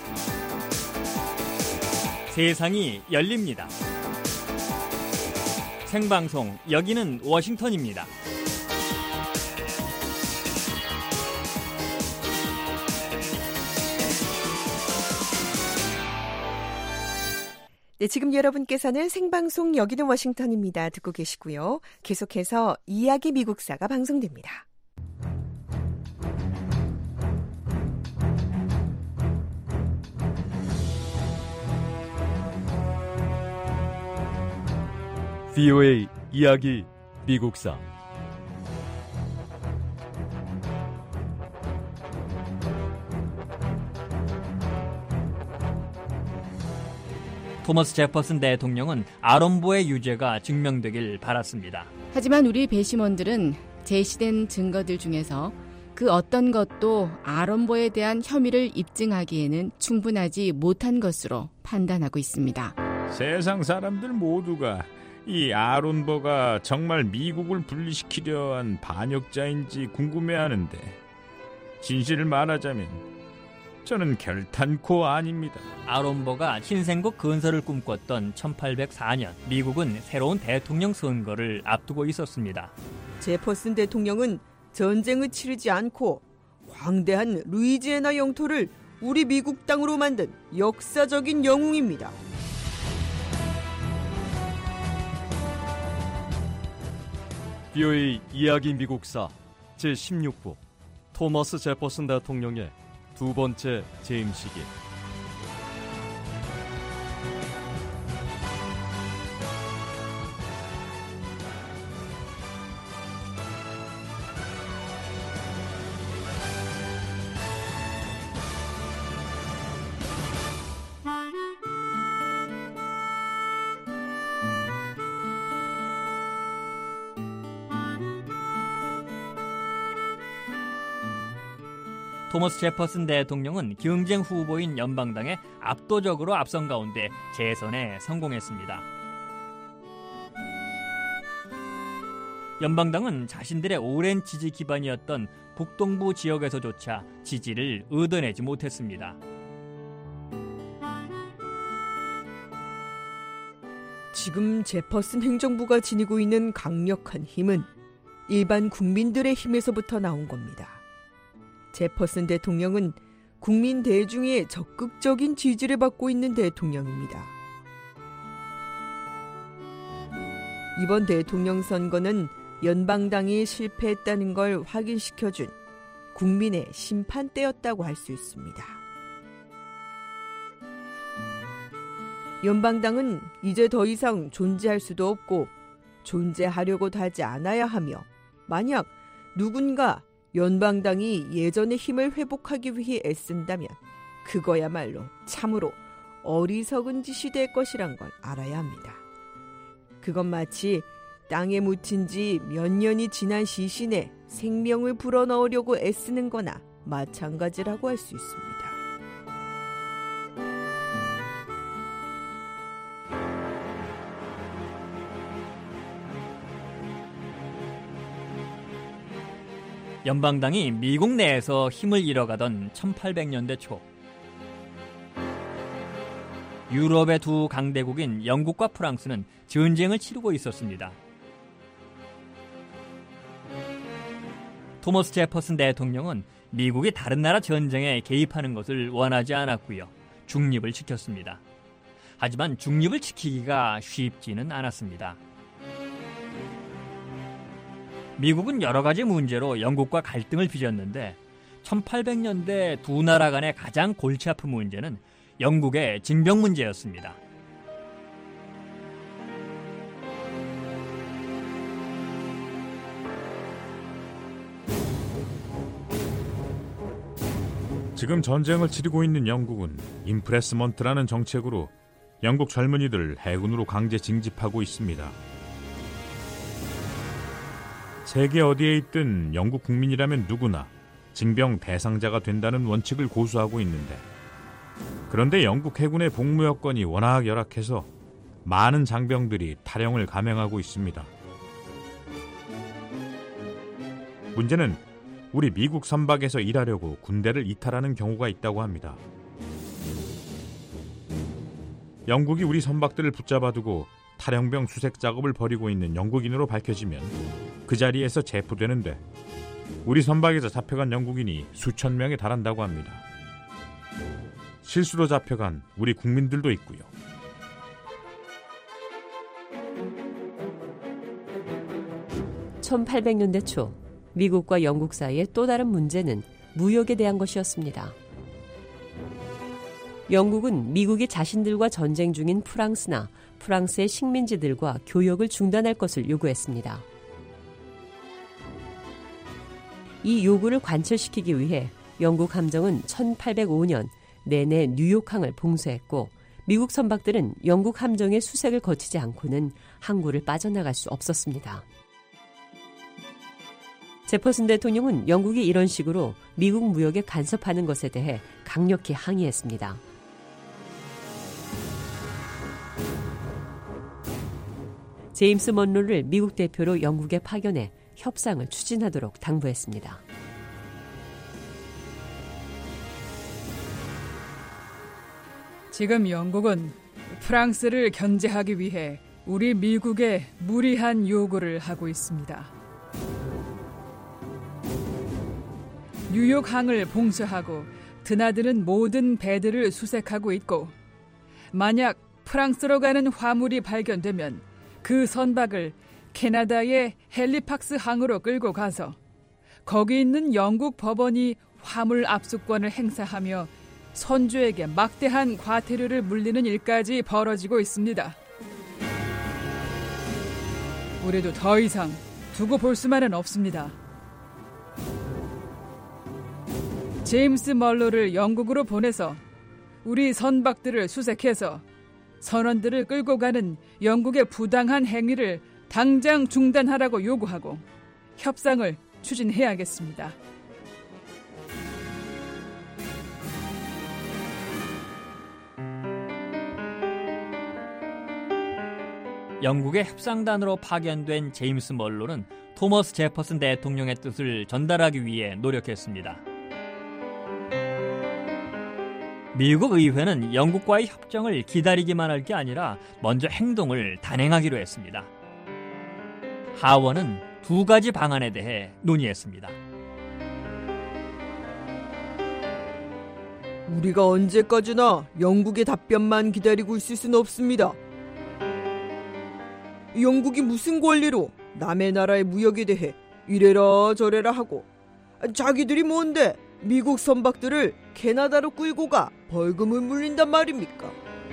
세상이 열립니다. 생방송 여기는 워싱턴입니다. 네, 지금 여러분께서는 생방송 여기는 워싱턴입니다. 듣고 계시고요. 계속해서 이야기 미국사가 방송됩니다. 브이오에이 이야기 미국사. 토머스 제퍼슨 대통령은 아론보의 유죄가 증명되길 바랐습니다. 하지만 우리 배심원들은 제시된 증거들 중에서 그 어떤 것도 아론보에 대한 혐의를 입증하기에는 충분하지 못한 것으로 판단하고 있습니다. 세상 사람들 모두가 이 아론보가 정말 미국을 분리시키려 한 반역자인지 궁금해하는데, 진실을 말하자면 저는 결탄코 아닙니다. 아론보가 신생국 건설을 꿈꿨던 천팔백사 년, 미국은 새로운 대통령 선거를 앞두고 있었습니다. 제퍼슨 대통령은 전쟁을 치르지 않고 광대한 루이지애나 영토를 우리 미국 땅으로 만든 역사적인 영웅입니다. 브이오에이 이야기 미국사 제십육 부 토머스 제퍼슨 대통령의 두 번째 재임식이. 토머스 제퍼슨 대통령은 경쟁 후보인 연방당에 압도적으로 앞선 가운데 재선에 성공했습니다. 연방당은 자신들의 오랜 지지 기반이었던 북동부 지역에서조차 지지를 얻어내지 못했습니다. 지금 제퍼슨 행정부가 지니고 있는 강력한 힘은 일반 국민들의 힘에서부터 나온 겁니다. 제퍼슨 대통령은 국민 대중의 적극적인 지지를 받고 있는 대통령입니다. 이번 대통령 선거는 연방당이 실패했다는 걸 확인시켜준 국민의 심판대였다고 할 수 있습니다. 연방당은 이제 더 이상 존재할 수도 없고 존재하려고도 하지 않아야 하며, 만약 누군가 연방당이 예전의 힘을 회복하기 위해 애쓴다면 그거야말로 참으로 어리석은 짓이 될 것이란 걸 알아야 합니다. 그건 마치 땅에 묻힌 지 몇 년이 지난 시신에 생명을 불어넣으려고 애쓰는 거나 마찬가지라고 할 수 있습니다. 연방당이 미국 내에서 힘을 잃어가던 천팔백 년대 초, 유럽의 두 강대국인 영국과 프랑스는 전쟁을 치르고 있었습니다. 토머스 제퍼슨 대통령은 미국이 다른 나라 전쟁에 개입하는 것을 원하지 않았고요. 중립을 지켰습니다. 하지만 중립을 지키기가 쉽지는 않았습니다. 미국은 여러 가지 문제로 영국과 갈등을 빚었는데 천팔백 년대 두 나라 간의 가장 골치 아픈 문제는 영국의 징병 문제였습니다. 지금 전쟁을 치르고 있는 영국은 임프레스먼트라는 정책으로 영국 젊은이들을 해군으로 강제 징집하고 있습니다. 세계 어디에 있든 영국 국민이라면 누구나 징병 대상자가 된다는 원칙을 고수하고 있는데, 그런데 영국 해군의 복무 여건이 워낙 열악해서 많은 장병들이 탈영을 감행하고 있습니다. 문제는 우리 미국 선박에서 일하려고 군대를 이탈하는 경우가 있다고 합니다. 영국이 우리 선박들을 붙잡아두고 탈영병 수색 작업을 벌이고 있는 영국인으로 밝혀지면 그 자리에서 체포되는데, 우리 선박에서 잡혀간 영국인이 수천 명에 달한다고 합니다. 실수로 잡혀간 우리 국민들도 있고요. 천팔백 년대 초 미국과 영국 사이의 또 다른 문제는 무역에 대한 것이었습니다. 영국은 미국이 자신들과 전쟁 중인 프랑스나 프랑스의 식민지들과 교역을 중단할 것을 요구했습니다. 이 요구를 관철시키기 위해 영국 함정은 천팔백오 년 내내 뉴욕항을 봉쇄했고 미국 선박들은 영국 함정의 수색을 거치지 않고는 항구를 빠져나갈 수 없었습니다. 제퍼슨 대통령은 영국이 이런 식으로 미국 무역에 간섭하는 것에 대해 강력히 항의했습니다. 제임스 먼로를 미국 대표로 영국에 파견해 협상을 추진하도록 당부했습니다. 지금 영국은 프랑스를 견제하기 위해 우리 미국에 무리한 요구를 하고 있습니다. 뉴욕항을 봉쇄하고 드나드는 모든 배들을 수색하고 있고 만약 프랑스로 가는 화물이 발견되면 그 선박을 캐나다의 헬리팍스 항으로 끌고 가서 거기 있는 영국 법원이 화물 압수권을 행사하며 선주에게 막대한 과태료를 물리는 일까지 벌어지고 있습니다. 우리도 더 이상 두고 볼 수만은 없습니다. 제임스 멀로를 영국으로 보내서 우리 선박들을 수색해서 선원들을 끌고 가는 영국의 부당한 행위를 당장 중단하라고 요구하고 협상을 추진해야겠습니다. 영국의 협상단으로 파견된 제임스 멀로는 토머스 제퍼슨 대통령의 뜻을 전달하기 위해 노력했습니다. 미국 의회는 영국과의 협정을 기다리기만 할 게 아니라 먼저 행동을 단행하기로 했습니다. 하원은 두 가지 방안에 대해 논의했습니다. 우리가 언제까지나 영국의 답변만 기다리고 있을 수는 없습니다. 영국이 무슨 권리로 남의 나라의 무역에 대해 이래라 저래라 하고 자기들이 뭔데 미국 선박들을 캐나다로 끌고 가 벌금을 물린단 말입니까?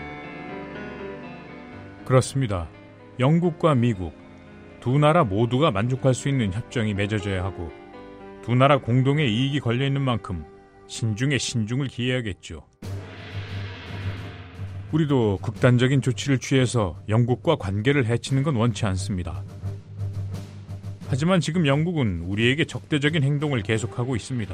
그렇습니다. 영국과 미국 두 나라 모두가 만족할 수 있는 협정이 맺어져야 하고 두 나라 공동의 이익이 걸려있는 만큼 신중에 신중을 기해야겠죠. 우리도 극단적인 조치를 취해서 영국과 관계를 해치는 건 원치 않습니다. 하지만 지금 영국은 우리에게 적대적인 행동을 계속하고 있습니다.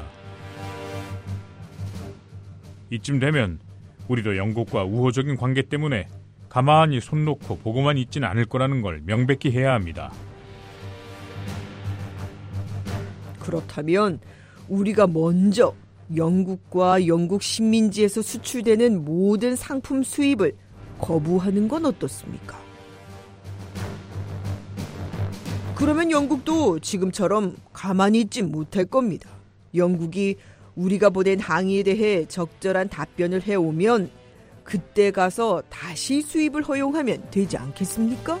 이쯤 되면 우리도 영국과 우호적인 관계 때문에 가만히 손 놓고 보고만 있지는 않을 거라는 걸 명백히 해야 합니다. 그렇다면 우리가 먼저 영국과 영국 식민지에서 수출되는 모든 상품 수입을 거부하는 건 어떻습니까? 그러면 영국도 지금처럼 가만히 있지 못할 겁니다. 영국이 우리가 보낸 항의에 대해 적절한 답변을 해오면 그때 가서 다시 수입을 허용하면 되지 않겠습니까?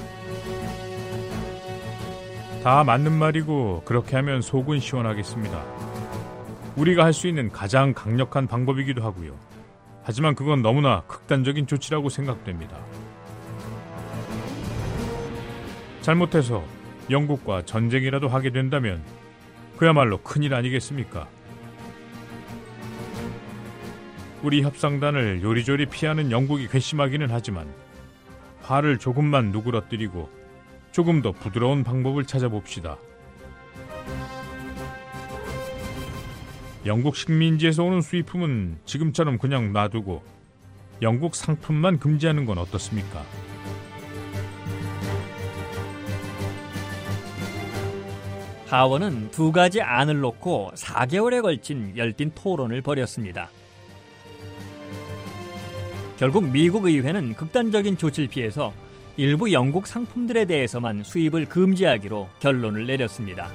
다 맞는 말이고 그렇게 하면 속은 시원하겠습니다. 우리가 할 수 있는 가장 강력한 방법이기도 하고요. 하지만 그건 너무나 극단적인 조치라고 생각됩니다. 잘못해서 영국과 전쟁이라도 하게 된다면 그야말로 큰일 아니겠습니까? 우리 협상단을 요리조리 피하는 영국이 괘씸하기는 하지만 화를 조금만 누그러뜨리고 조금 더 부드러운 방법을 찾아봅시다. 영국 식민지에서 오는 수입품은 지금처럼 그냥 놔두고 영국 상품만 금지하는 건 어떻습니까? 하원은 두 가지 안을 놓고 사 개월에 걸친 열띤 토론을 벌였습니다. 결국 미국 의회는 극단적인 조치를 피해서 일부 영국 상품들에 대해서만 수입을 금지하기로 결론을 내렸습니다.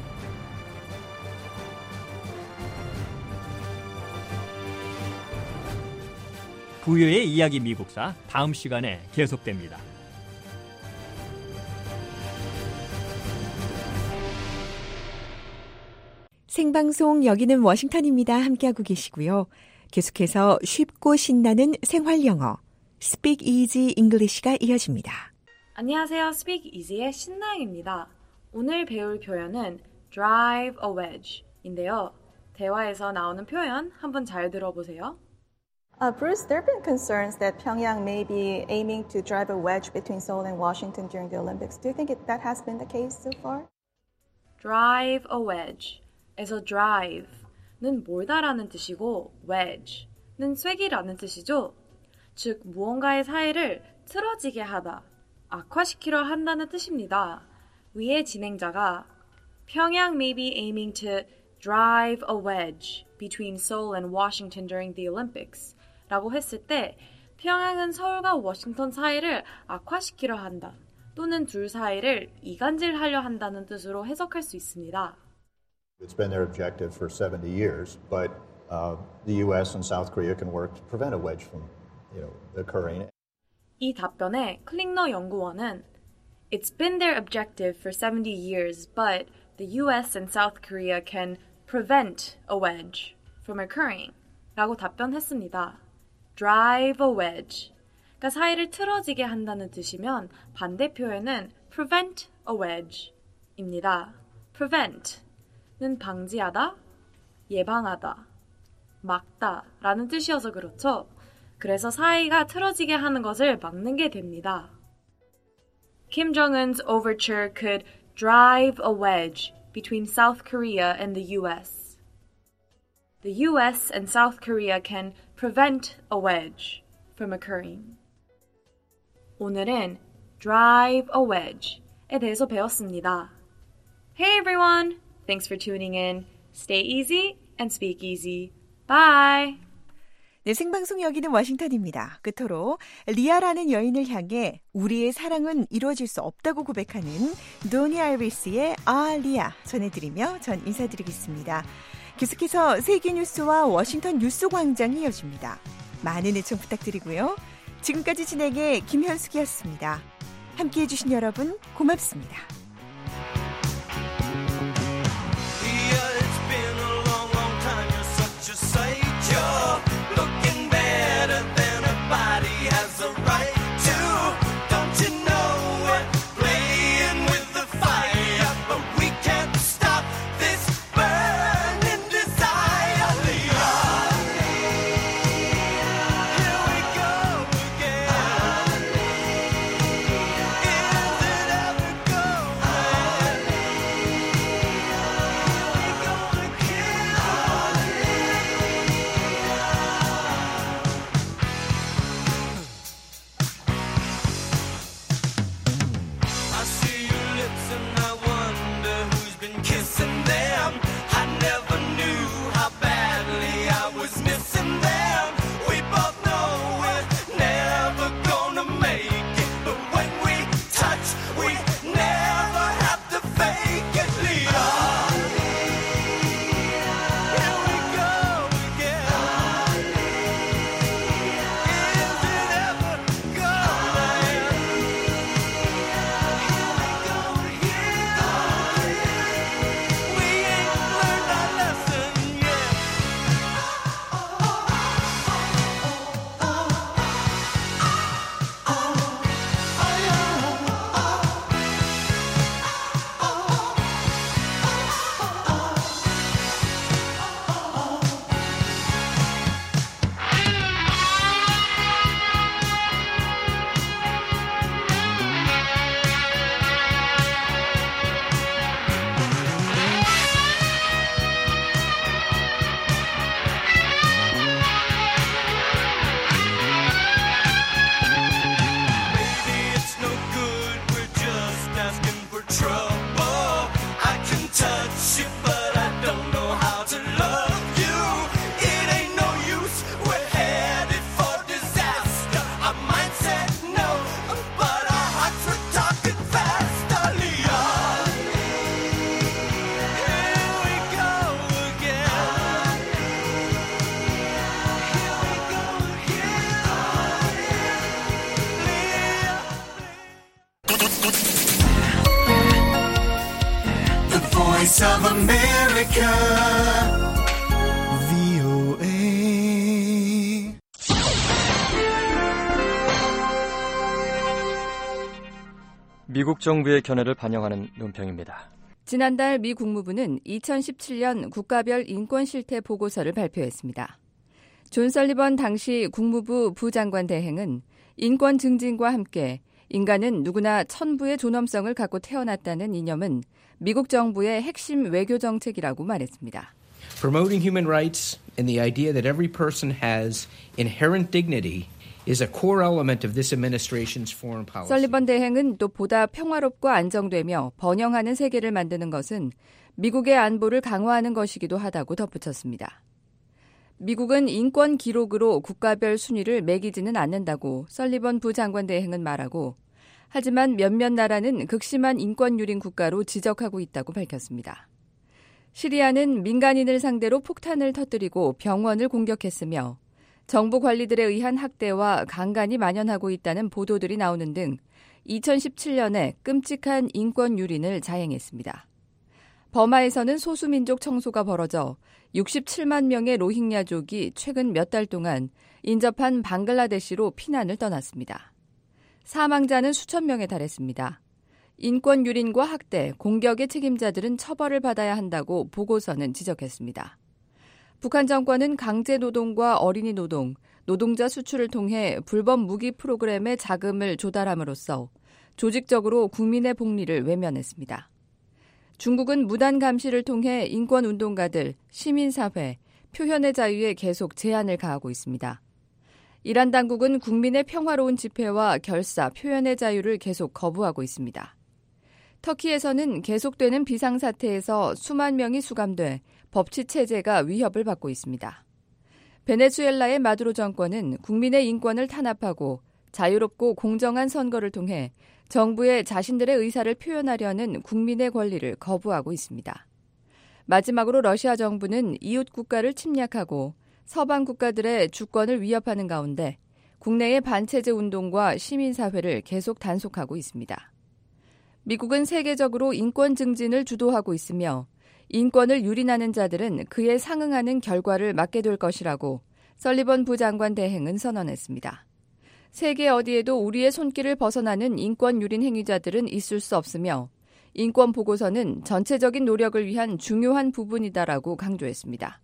부여의 이야기 미국사 다음 시간에 계속됩니다. 생방송 여기는 워싱턴입니다. 함께하고 계시고요. 계속해서 쉽고 신나는 생활 영어 Speak Easy English가 이어집니다. 안녕하세요. Speak Easy의 신나영입니다. 오늘 배울 표현은 drive a wedge인데요. 대화에서 나오는 표현 한번 잘 들어보세요. Uh, Bruce, there have been concerns that Pyongyang may be aiming to drive a wedge between Seoul and Washington during the Olympics. Do you think it, that has been the case so far? drive a wedge에서 drive는 몰다라는 뜻이고 wedge는 쐐기라는 뜻이죠. 즉 무언가의 사이를 틀어지게 하다, 악화시키려 한다는 뜻입니다. 위의 진행자가 Pyongyang may be aiming to drive a wedge between Seoul and Washington during the Olympics 라고 했을 때 평양은 서울과 워싱턴 사이를 악화시키려 한다 또는 둘 사이를 이간질하려 한다는 뜻으로 해석할 수 있습니다. It's been their objective for seventy years, but uh, the U S and South Korea can work to prevent a wedge from, you know, occurring. 이 답변에 클링너 연구원은 It's been their objective for seventy years, but the U S and South Korea can prevent a wedge from occurring 라고 답변했습니다. drive a wedge 그러니까 사이를 틀어지게 한다는 뜻이면 반대 표현은 prevent a wedge 입니다. prevent는 방지하다, 예방하다, 막다 라는 뜻이어서 그렇죠. 그래서 사이가 틀어지게 하는 것을 막는 게 됩니다. Kim Jong-un's overture could drive a wedge between South Korea and the U S. The U S and South Korea can prevent a wedge from occurring. 오늘은 drive a wedge에 대해서 배웠습니다. Hey everyone! Thanks for tuning in. Stay easy and speak easy. Bye! 네, 생방송 여기는 워싱턴입니다. 끝으로 리아라는 여인을 향해 우리의 사랑은 이루어질 수 없다고 고백하는 도니 알비스의 아 리아 전해드리며 전 인사드리겠습니다. 계속해서 세계뉴스와 워싱턴 뉴스광장이 이어집니다. 많은 애청 부탁드리고요. 지금까지 진행의 김현숙이었습니다. 함께해 주신 여러분 고맙습니다. Voice of America, V O A. 미국 정부의 견해를 반영하는 논평입니다. 지난달 미 국무부는 이천십칠 년 국가별 인권 실태 보고서를 발표했습니다. 존 설리번 당시 국무부 부장관 대행은 인권 증진과 함께 인간은 누구나 천부의 존엄성을 갖고 태어났다는 이념은 미국 정부의 핵심 외교 정책이라고 말했습니다. Promoting human rights and the idea that every person has inherent dignity is a core element of this administration's foreign policy. 설리번 대행은 또 보다 평화롭고 안정되며 번영하는 세계를 만드는 것은 미국의 안보를 강화하는 것이기도 하다고 덧붙였습니다. 미국은 인권 기록으로 국가별 순위를 매기지는 않는다고 설리번 부장관 대행은 말하고 하지만 몇몇 나라는 극심한 인권 유린 국가로 지적하고 있다고 밝혔습니다. 시리아는 민간인을 상대로 폭탄을 터뜨리고 병원을 공격했으며 정부 관리들에 의한 학대와 강간이 만연하고 있다는 보도들이 나오는 등 이천십칠 년에 끔찍한 인권 유린을 자행했습니다. 버마에서는 소수민족 청소가 벌어져 육십칠만 명의 로힝야족이 최근 몇 달 동안 인접한 방글라데시로 피난을 떠났습니다. 사망자는 수천 명에 달했습니다. 인권 유린과 학대, 공격의 책임자들은 처벌을 받아야 한다고 보고서는 지적했습니다. 북한 정권은 강제 노동과 어린이 노동, 노동자 수출을 통해 불법 무기 프로그램에 자금을 조달함으로써 조직적으로 국민의 복리를 외면했습니다. 중국은 무단 감시를 통해 인권운동가들, 시민사회, 표현의 자유에 계속 제한을 가하고 있습니다. 이란 당국은 국민의 평화로운 집회와 결사, 표현의 자유를 계속 거부하고 있습니다. 터키에서는 계속되는 비상사태에서 수만 명이 수감돼 법치체제가 위협을 받고 있습니다. 베네수엘라의 마두로 정권은 국민의 인권을 탄압하고 자유롭고 공정한 선거를 통해 정부에 자신들의 의사를 표현하려는 국민의 권리를 거부하고 있습니다. 마지막으로 러시아 정부는 이웃 국가를 침략하고 서방 국가들의 주권을 위협하는 가운데 국내의 반체제 운동과 시민사회를 계속 단속하고 있습니다. 미국은 세계적으로 인권 증진을 주도하고 있으며 인권을 유린하는 자들은 그에 상응하는 결과를 맞게 될 것이라고 설리번 부장관 대행은 선언했습니다. 세계 어디에도 우리의 손길을 벗어나는 인권 유린 행위자들은 있을 수 없으며 인권 보고서는 전체적인 노력을 위한 중요한 부분이다라고 강조했습니다.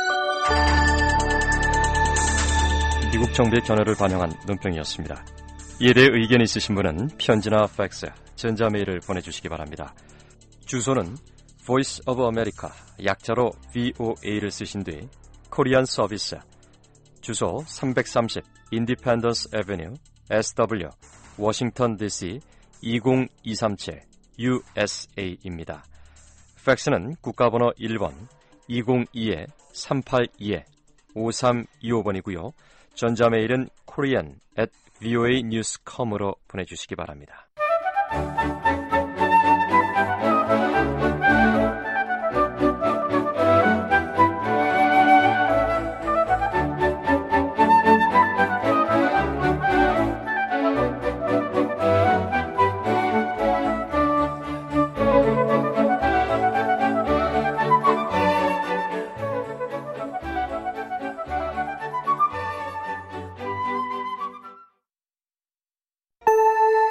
미국 정부의 견해를 반영한 논평이었습니다. 이에 대해 의견이 있으신 분은 편지나 팩스, 전자메일을 보내주시기 바랍니다. 주소는 Voice of America, 약자로 브이오에이를 쓰신 뒤 코리안 서비스, 주소 삼백삼십 Independence Avenue, 에스더블유, 워싱턴 디씨 이공이삼칠 유에스에이입니다. 팩스는 국가번호 일 번 이공이 삼팔이 오삼이오 번이고요. 전자메일은 korean at voa news dot com으로 보내주시기 바랍니다.